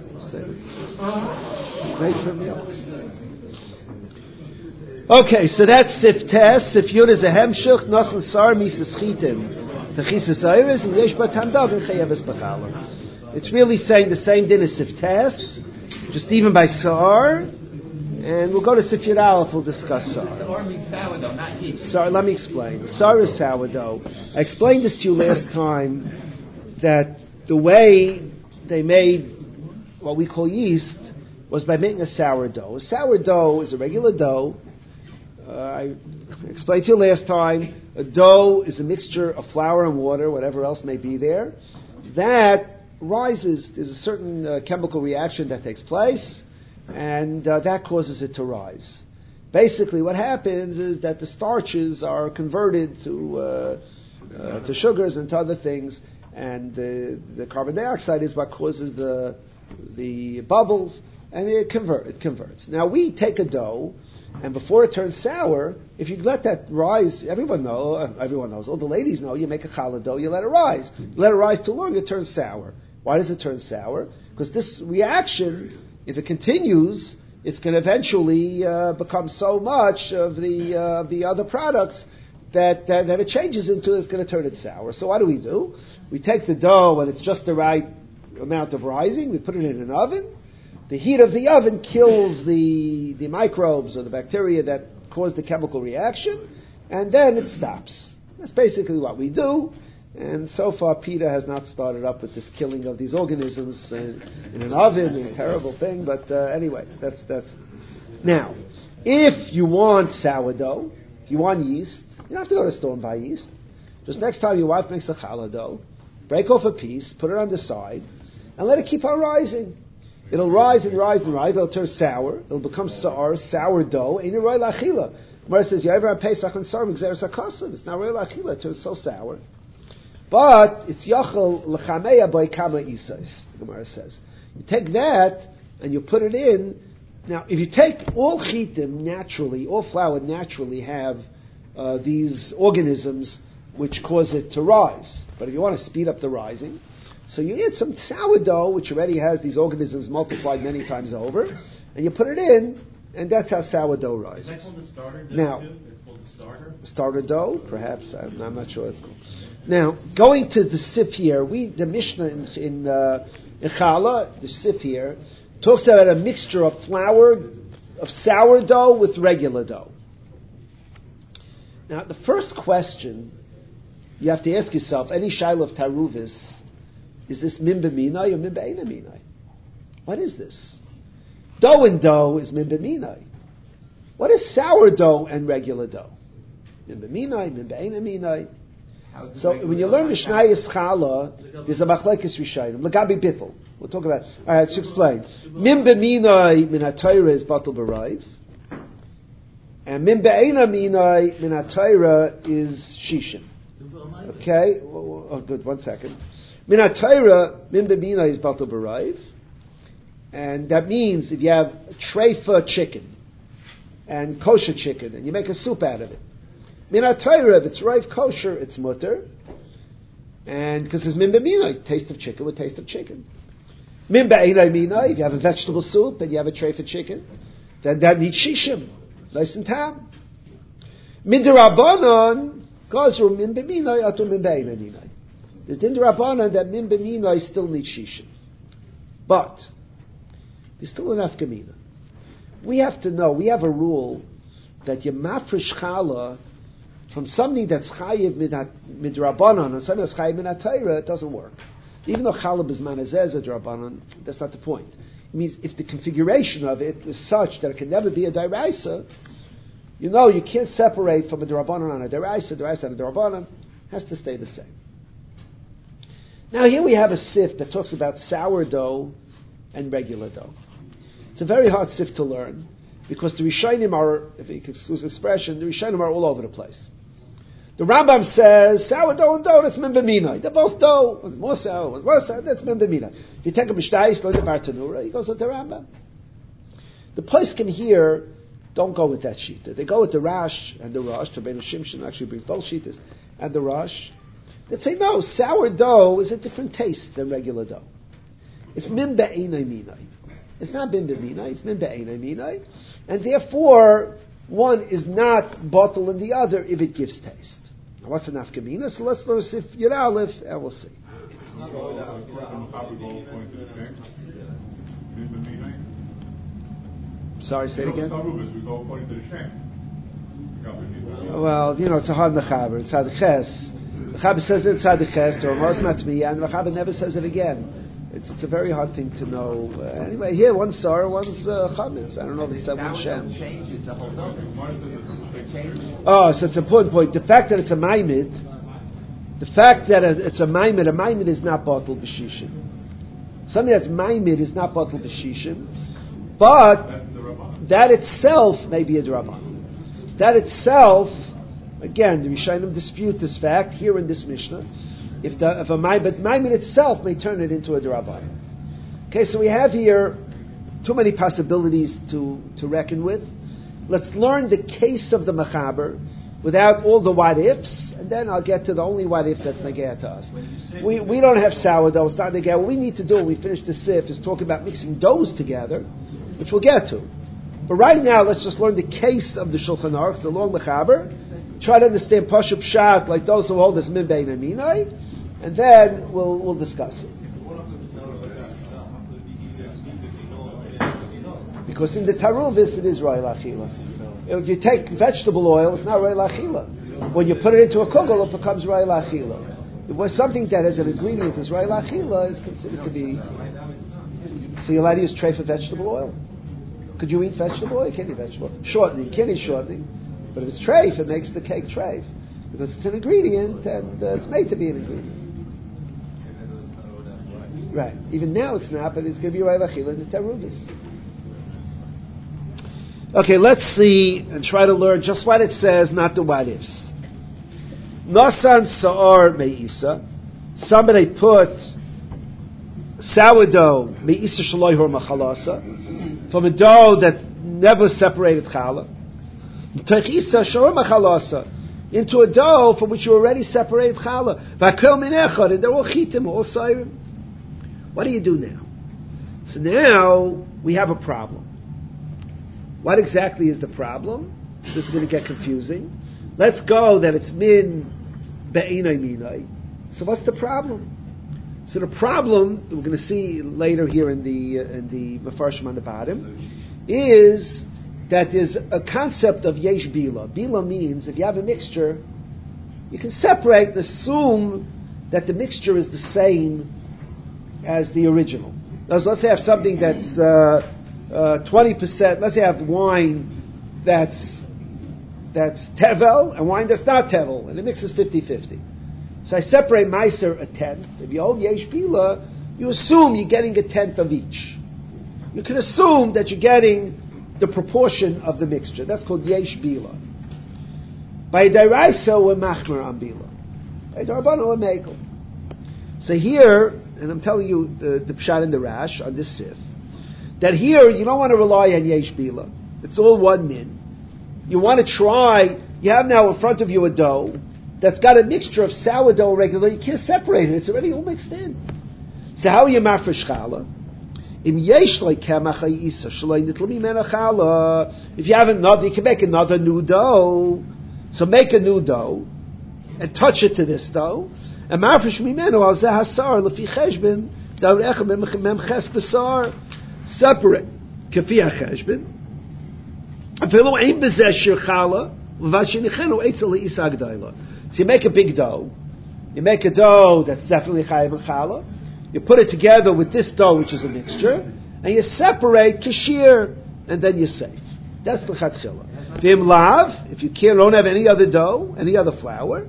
Okay, so that's Siftes. Sifyud is a hemshich, Nosan Sar, Mises Chitim. Techises Ayres, and Yesh Batandav, and Chayeves Bachala. It's really saying the same din as Siftes, just even by Sar. And we'll go to Sifyud Aleph, we'll discuss Sar. Sar means sourdough, not yeast. Sar, let me explain. Sar is sourdough. I explained this to you last time, that the way they made what we call yeast was by making a sourdough. A sourdough is a regular dough. I explained to you last time, a dough is a mixture of flour and water, whatever else may be there. That rises, there's a certain chemical reaction that takes place, and that causes it to rise. Basically what happens is that the starches are converted to sugars and to other things, and the carbon dioxide is what causes the bubbles, and it converts. Now we take a dough, and before it turns sour, if you let that rise, everyone knows, all the ladies know, you make a challah dough, you let it rise. You let it rise too long, it turns sour. Why does it turn sour? Because this reaction, if it continues, it's going to eventually become so much of the other products that it changes into, it's going to turn it sour. So what do? We take the dough when it's just the right amount of rising, we put it in an oven. The heat of the oven kills the microbes or the bacteria that cause the chemical reaction, and then it stops. That's basically what we do. And so far, PETA has not started up with this killing of these organisms in an oven, a terrible thing. But anyway, that's. Now, if you want sourdough, if you want yeast, you don't have to go to the store and buy yeast. Just next time your wife makes a challah dough, break off a piece, put it on the side, and let it keep on rising. It'll rise and rise and rise. It'll turn sour. It'll become sourdough. Ain't it roy lachila? Gemara says, "You ever have Pesach and Sarm Xeris Akasav?" It's not roy lachila. It turns so sour. But it's yachol lechameya by kama isais. The Gemara says, you take that and you put it in. Now, if you take all chitim naturally, all flour naturally have these organisms which cause it to rise. But if you want to speed up the rising, so you add some sourdough, which already has these organisms multiplied many times over, and you put it in, and that's how sourdough rises. Is that called the starter dough now, too? It's called the starter? Starter dough, perhaps. I'm not sure what it's called. Now, going to the sif here, the Mishnah in Challah, the sif here, talks about a mixture of flour, of sourdough with regular dough. Now, the first question you have to ask yourself, any shaila of taruvis, is this min b'minai or min b'eina minai? What is this? Dough and dough is min b'minai. What is sourdough and regular dough? Min b'minai, min b'eina minai. So when you learn Mishnayos Challah, there's a machlekes rishayim. Lagabi bittul. We'll talk about. All right, let's explain. Min b'minai min haTorah is batul b'raiv, and min b'eina minai min haTorah is shishin. Okay, good. 1 second. Min haTorah min b'minai is batul b'raiv, and that means if you have treifa chicken and kosher chicken, and you make a soup out of it. Min haTorah, if it's rife kosher, it's mutter, and because it's min b'minai, taste of chicken with taste of chicken. Min b'einai minai, if you have a vegetable soup and you have a tray for chicken, then that needs shishim, nice and tam. Min derabanan, gazru min b'minai atu min b'einai minai. The din derabanan that min b'minai still needs shishim, but there's still an afkamina. We have to know. We have a rule that you mafresh challah from something that's chayiv midrabanan and something that's chayiv min haTorah, it doesn't work. Even though challah is manazez drabanan, that's not the point. It means if the configuration of it is such that it can never be a deraisa, you can't separate from a drabanan on a deraisa on a drabanan, has to stay the same. Now here we have a sif that talks about sourdough and regular dough. It's a very hard sif to learn because the Rishonim are, if you can excuse the expression, the Rishonim are all over the place. The Rambam says sourdough and dough, that's min b'minai. They're both dough. One's more sour, one's more sour, that's min b'minai. If you take a mishnayos, learn the Bartanura, he goes with the Rambam. The poskim here don't go with that shita. They go with the Rash and the Rosh. Rabbeinu Shimshon actually brings both shitas and the Rosh. They say no, sourdough is a different taste than regular dough. It's min b'einai minai. It's not min b'minai, it's min b'einai minai, and therefore one is not bottle in the other if it gives taste. Now, what's an afkamina? So let's learn if Yud Aleph, and we'll see. Sorry, say it again. Well, it's a hard mechaber. It's hard ches. The Chaber says it inside the ches. The Ramos Matmiya, and the Chaber never says it again. It's a very hard thing to know. Anyway, here one's Sar, one's Chametz. I don't know if it's that one Shem. Changes the whole building. It changes. Oh, so it's an important point. The fact that it's a Maimid, a Maimid is not Batal B'Shishim. Something that's Maimid is not Batal B'Shishim, but that itself may be a Draban. That itself, again, the Rishonim dispute this fact here in this Mishnah. If a Maimid itself may turn it into a Draban. Okay, so we have here too many possibilities to reckon with. Let's learn the case of the Mechaber without all the what ifs, and then I'll get to the only what if that's Negea to us. We don't have sourdough, it's not Negea. What we need to do when we finish the Sif is talk about mixing doughs together, which we'll get to. But right now, let's just learn the case of the Shulchan Aruch, the long Mechaber, try to understand Pashup Pshat, like those who hold this Min Bein Aminai, and then we'll discuss it. Because in the Taruvis, it is Royal Achila. If you take vegetable oil, it's not Royal Achila. When you put it into a kugel, it becomes Royal Achila. It was something that has an ingredient as Royal Achila is considered to be. So you're allowed to use treif of vegetable oil. Could you eat vegetable oil? You can't eat vegetable oil. Shortening, you can't eat shortening. But if it's treif, it makes the cake treif. Because it's an ingredient and it's made to be an ingredient. Right. Even now it's not, but it's going to be Royal Achila in the Terubis. Okay, let's see and try to learn just what it says, not the what ifs. Nasan Sa'ar Me'isa. Somebody put sourdough Me'isa Shaloihor Machalasa from a dough that never separated challah. Techisa Shor Machalasa into a dough from which you already separated challah. Vakel Min Echad, and they're all chitim, all siren. What do you do now? So now we have a problem. What exactly is the problem? This is going to get confusing. Let's go that it's min be'inai minai. So what's the problem? So the problem we're going to see later here in the Mefarshim on the bottom is that there's a concept of yesh bila. Bila means if you have a mixture, you can separate and assume that the mixture is the same as the original. Let's say I have something that's 20%, let's say I have wine that's tevel and wine that's not tevel, and the mix is 50-50. So I separate meiser a tenth. If you hold yesh bila, you assume you're getting a tenth of each. You can assume that you're getting the proportion of the mixture. That's called yesh bila. By deraisa we're machmer on bila. By darbana we're mekel. So here, and I'm telling you the pshat and the rash on this sif, that here you don't want to rely on yesh bila. It's all one min. You want to try. You have now in front of you a dough that's got a mixture of sourdough regular. You can't separate it. It's already all mixed in. So how are you mafresh challah? If you have another, you can make another new dough. So make a new dough and touch it to this dough. And mafresh mimenu al zeh hasar lefi cheshbon darecha memches besar. Separate kefi hacheshbon. Afilu ein bezeh shir challah v'vashinichenu eitzel leisa g'dayla. So you make a big dough. You make a dough that's definitely chayav and challah. You put it together with this dough, which is a mixture, and you separate kashir, and then you're safe. That's the chatchila. V'im lav, if you don't have any other dough, any other flour,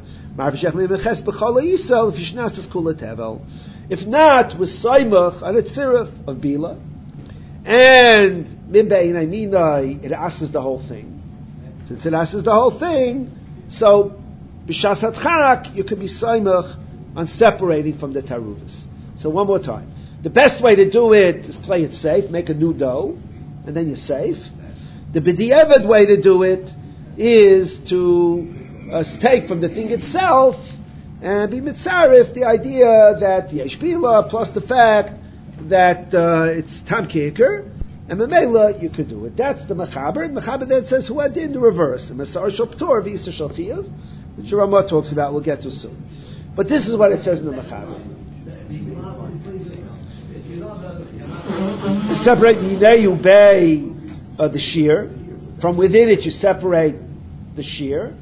if not, with saimach on a tziruf of bila, and min be'inai minai, it asks the whole thing. Since it asks the whole thing, so b'shas hatcharak, you could be saimach on separating from the taruvas. So one more time. The best way to do it is play it safe, make a new dough, and then you're safe. The b'di'evad way to do it is to take from the thing itself and be mitzarif the idea that yesh bila plus the fact that it's tam kiker, and memela you could do it. That's the mechaber. And mechaber then says who did in the reverse. The mesar shel ptor v'yisur shel chiyuv, which Ramah talks about. We'll get to soon. But this is what it says in the mechaber. You separate you bay the shear. From within it, you separate the shear.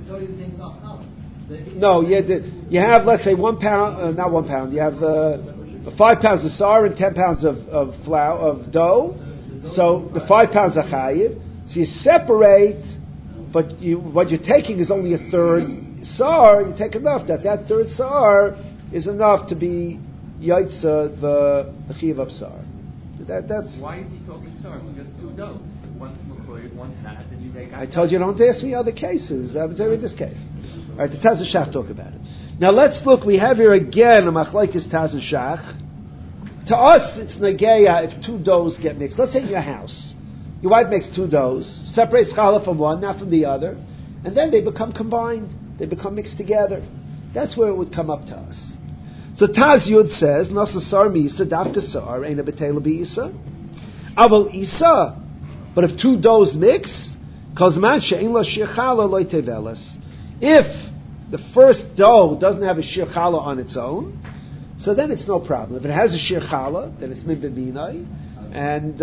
No, you have, let's say, 1 pound, not 1 pound, you have 5 pounds of sar and 10 pounds of flour, of dough. So the 5 pounds are chayiv. So you separate, but what you're taking is only a third sar. You take enough that third sar is enough to be yaitza the chiv of sar. That's. Why is he talking sar? Just 2 doughs. One's mukroid, one's hat, and you take. I told you don't ask me other cases. I'm telling you this case. All right, the Taz and Shach talk about it. Now let's look. We have here again a machlokes Taz and Shach. To us, it's nageya if 2 doughs get mixed. Let's say in your house, your wife makes 2 doughs, separates challah from one, not from the other, and then they become combined. They become mixed together. That's where it would come up to us. So Taz Yud says, Nasa sar misa dafka sar ain't a betela beisa. Aval isa, but if 2 doughs mix, kozman she'in la shir challah loy tevelas. If the first dough doesn't have a shir challah on its own, so then it's no problem. If it has a shir challah, then it's min b'minai, and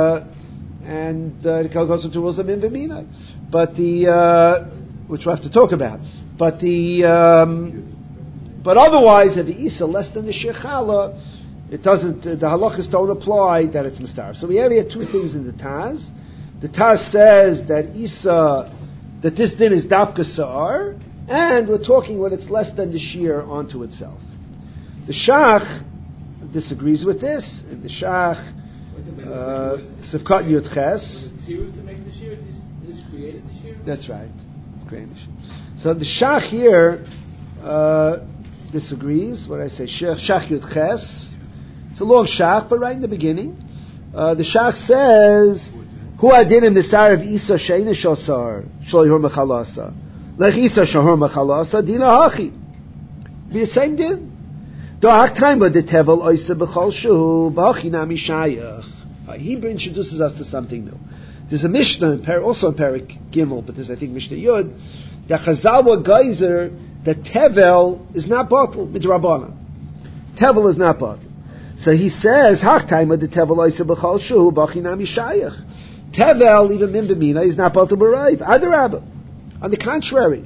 it goes into rules of min b'minai. But which we'll have to talk about. But but otherwise, if the isa less than the shir challah, it doesn't. The halachas don't apply that it's mistar. So we have here 2 things in the Taz. The Taz says that isa, that this din is dafka sa'ar, and we're talking when it's less than the shir onto itself. The Shach disagrees with this. In the Shach, Sivkat Yud Ches. That's right. It's created the shir. So the Shach here disagrees. What I say, Shach Yud Ches. It's a long Shach, but right in the beginning, the Shach says, "Hu adin in the sar of Isa sheina shosar shloihur mechalasa, like Isa shahur mechalasa dina hachi." Be the same din. He introduces us to something new. There's a Mishnah, also in Perek Gimel, but there's I think Mishnah Yud, that Chazal were geyser that Tevel is not bottled midrabana. Tevel is not bottled. So he says, Tevel even min b'mina is not bottled b'raiv. Adarabba. On the contrary,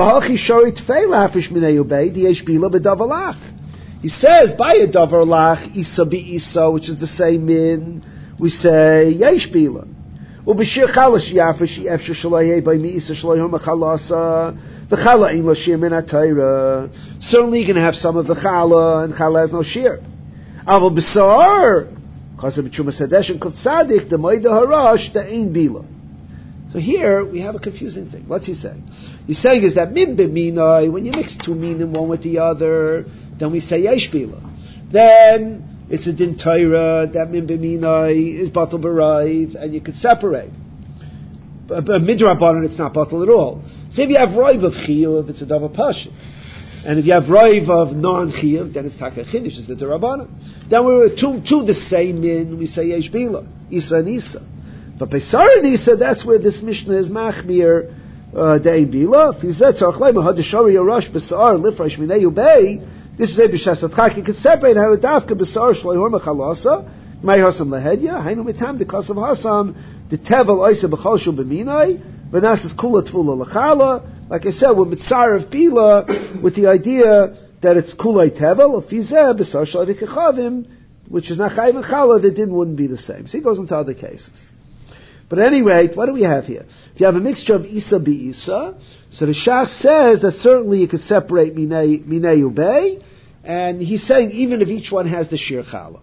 he says, by a davar lach, isa bi isa, which is the same min, we say, yesh bila. Ubishir chalash yafish, efshir shalaye by mi isa shalayhum chalasa, the chala in la shir min atayra. Certainly you're going to have some of the chala, and chala has no shir. Aval bisar, because of b'tshuma sadesh and kuf tzadik, the moida harash, the ein bila. So here we have a confusing thing. What's he saying? He's saying is that min b'minai, when you mix 2 min in one with the other, then we say yesh bila. Then it's a din Torah that min b'minai is batal b'raiv, and you could separate. But midrabanan it's not batal at all. So if you have raiv of chiyuv, it's a davar pashut. And if you have raiv of non-chiyuv, then it's taka chiddush, it's the derabanan. Then we're two the same min, we say yesh bila, isa and isa. But Pesar and Isa, that's where this Mishnah is machmir de'ei bila. If you said tzarchlei mahadashari yarash besar lifresh minei ubei, this is a b'shasatchak. You can separate how dafka besar shloihor machalasa may hasam lahedya hainu mitam the kasav hasam the tevel oisa b'cholshu b'minai v'nasas kula tfula lachala. Like I said, with mitzar of bila, with the idea that it's kulay tevel of fizeh besar shloivik echavim, which is not chayiv and chala, the din wouldn't be the same. So he goes into other cases. But anyway, what do we have here? If you have a mixture of Isa bi-Isa, so the Shach says that certainly you could separate Minei Ubei, and he's saying even if each one has the Shir Chala.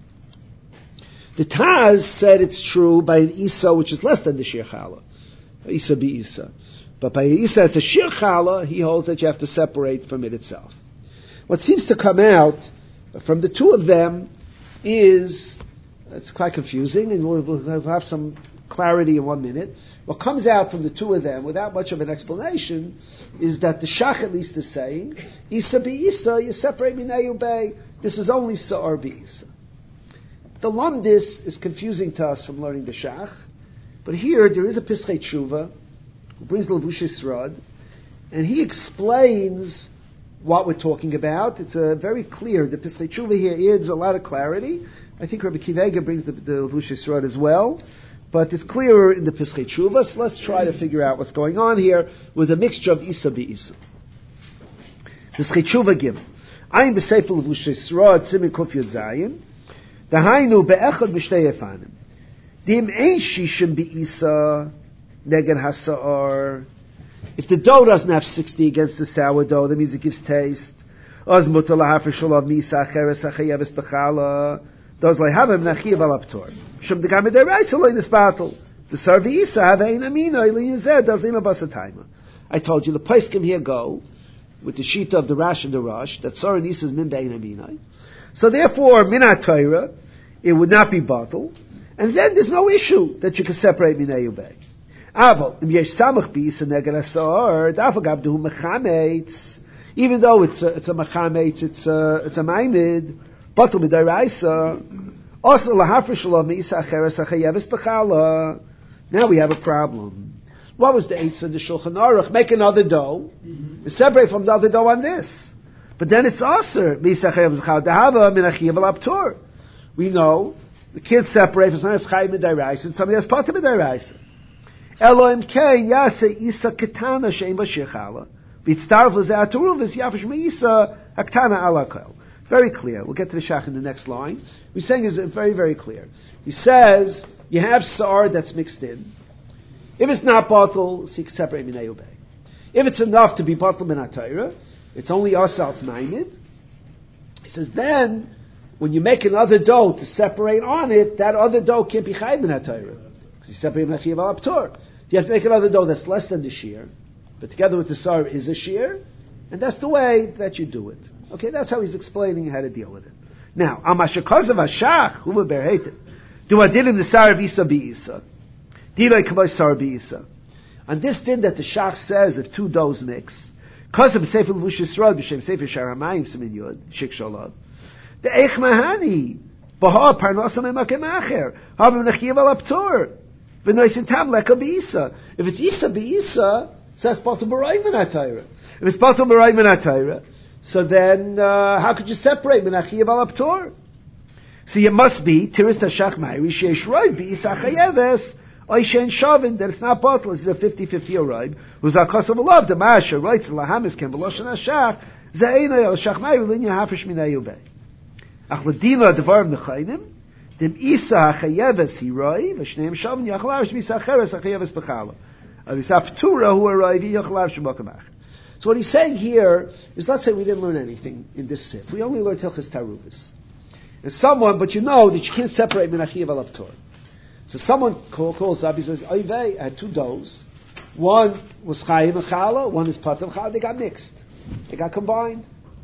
The Taz said it's true by an Isa which is less than the Shir Chala, Isa bi-Isa. But by Isa it's a Shir Chala, he holds that you have to separate from it itself. What seems to come out from the 2 of them is, it's quite confusing, and we'll have some clarity in 1 minute. What comes out from the 2 of them, without much of an explanation, is that the Shach at least is saying, Isa bi-Isa, you separate Minei Ubei, this is only Sa'ar bi-Isa. The Lamdis is confusing to us from learning the Shach, but here there is a Pischei Tshuva, who brings Levush Yisrod, and he explains what we're talking about. It's very clear. The Pischei Tshuva here adds a lot of clarity. I think Rabbi Kivega brings the Levush Yisrod as well. But it's clearer in the Pischei Tshuva, so let's try to figure out what's going on here with a mixture of Isa bi-Isa. Pischei Tshuva Gimel. Ein b'sefer levush Yisrael Simin Kuf Yud Zayin. Dahainu be'echad b'shtei efanim. Dim ein shishim be'isa neged hasa'ar. If the dough doesn't have 60 against the sourdough, that means it gives taste. Oz mutar lahafir shalav misa acheres achayeves b'chala. Does lehavim nachiv al aptor. Shum degam ederaisa lo in this battle. The sarvi isa have ein amina ilin yezeh does in a basatayma. I told you the place can here go with the sheet of the Rash and the Rush that Sar and Isa is min bein aminai. So therefore, minat Torah, it would not be bottled, and then there's no issue that you can separate minay ubei. Aval im yesh samach beisa neged asar dafagav duhu mechametz. Even though it's a mechametz, it's a maimid, bottled midaraisa. Also lahafresh lo meisa acheres achayeves b'chala. Now we have a problem. What was the eitzah of the Shulchan Aruch? Make another dough. Separate from the other dough on this. But then it's aser. We know the kids separate for something that's chayim midaraisa and something that's potter midaraisa. Elohim kein yase isa ketana shein b'shir chala v'tzarv l'zeh aturuv yafish meisa aktana alakel. Very clear. We'll get to the shach in the next line. We're saying is very, very clear. He says you have sar that's mixed in. If it's not bottled, so you can separate minay ubei. If it's enough to be bottled min ha-Torah, it's only asal t'maimid. He says then, when you make another dough to separate on it, that other dough can't be chayv min ha-Torah because you separate min ha-chiyav al aptor. So you have to make another dough that's less than the shear, but together with the sar is a shear, and that's the way that you do it. Okay, that's how he's explaining how to deal with it. Now, amashakaz of hashach hu berhetet. Do I did in the sar of isa bi-isa? On this din that the Shach says if two doughs mix, because of Sefer Levush Yisrael b'shem Sefer Sharamayim Simin Yud Shik Sholav, the Eich Mahani Baha Parnasa Memakem Acher Havim Nechiv Al Aptor V'Noisin Tam Leka B'Isa. If it's Isa B'Isa, so that's Batal B'Rayim Min HaTorah. If it's Batal B'Rayim Min HaTorah, so then how could you separate Min Achiv Al Aptor? So it must be Tiris Tashach Ma'iri Sheish Roy B'Isa Chayeves. Oishen Shavin, that it's not bottle, it's a 50-50 arrive. Who's our custom of love, the Masha, right, the Lahamis, Ken Beloshan Hashach, Zaina, El Shachmai, Linya Hafish Minay Ubei. Ach Ladila, Devarim Nechainim, Dem Isa Hachayeves Hiroi, Vashneim Shavin, Yachlavish Misa Acheres Hachayeves Bechala. Avisa Ptura, who arrive, Yachlavish Bakamach. So what he's saying here is, let's say we didn't learn anything in this sif. We only learned Hilchas Taruvis. And someone, but you know that you can't separate Menachiv Al Aptor. So someone calls up, he says, Oivei, I had two doughs. One was Chayim and Chala, one is Patam Chala, they got mixed. They got combined.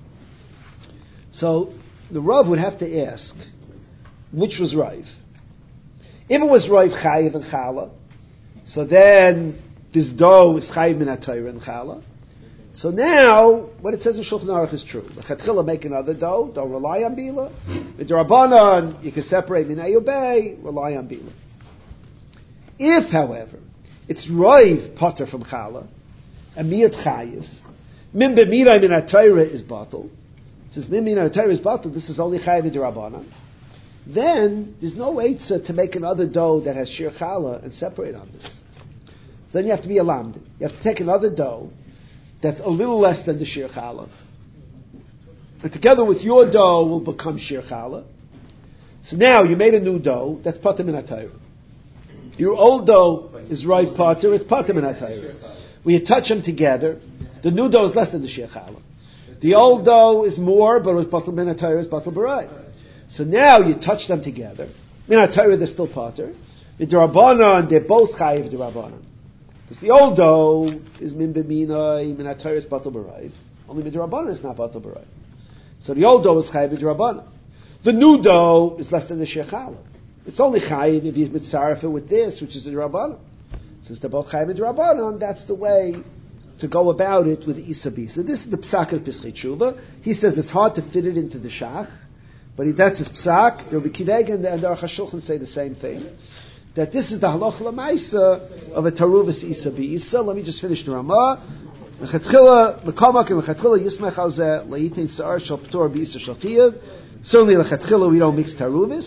So the Rav would have to ask, which was Rav? If it was Rav Chayim and Chala, so then this dough is Chayim and HaTorah and Chala. So now, what it says in Shulchan Aruch is true. L'chatchila make another dough, don't rely on Bila. With the Rabbanan, you can separate Minay Ubei, rely on Bila. If, however, it's Roiv Potter from Chala, and Miyat Chayiv, Min B'miray Min HaTorah is bottled, it says Min Min HaTorah is bottled, this is only Chayiv and Rabbanan, then there's no eitzah to make another dough that has Shir Chala and separate on this. So then you have to be alamd. You have to take another dough that's a little less than the Shir Chala, and together with your dough will become Shir Chala. So now you made a new dough that's Potter Min HaTorah. Your old dough is Rav Potter, it's Potter Min HaTorah. When you touch them together, the new dough is less than the Shir Chala. The old dough is more, but with Potter Min HaTorah is Potter B'Rayim. So now you touch them together. Min HaTorah they're still Potter. The Rabbanan, they're both Chayiv the Rabbanan. Because the old dough is Min B'Minai, Min HaTorah is Potter B'Rayim. Only the Rabbanan is not Potter B'Rayim. So the old dough is Chayiv the Rabbanan. The new dough is less than the Shir Chala. It's only Chayiv if he's mitzaref with this, which is the Rabbanan. Since they're both Chayiv and Rabbanan, that's the way to go about it with Isa Bisa. So this is the Psak of Pischei Tshuva. He says it's hard to fit it into the Shach, but that's his Psak. The Rebbe Kideg and the Aruch HaShulchan say the same thing. That this is the Halach L'Maisa of a Taruvis Isa Bisa. Let me just finish the Ramah. L'chatchila, l'kamak and l'chatchila yismech al zeh, l'yitin sa'ar shal p'tor b'isa shal chiyav. Certainly l'chatchila we don't mix Taruvis.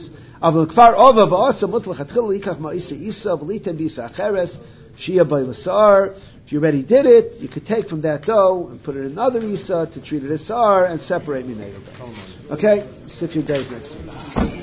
Avol kfar ova ba'asa mutlach atchil likach ma'isa isa v'litem bisa acheres shia b'lasar. If you already did it, you could take from that dough and put it in another isa to treat it as sar and separate minay. Okay, see if your days next week.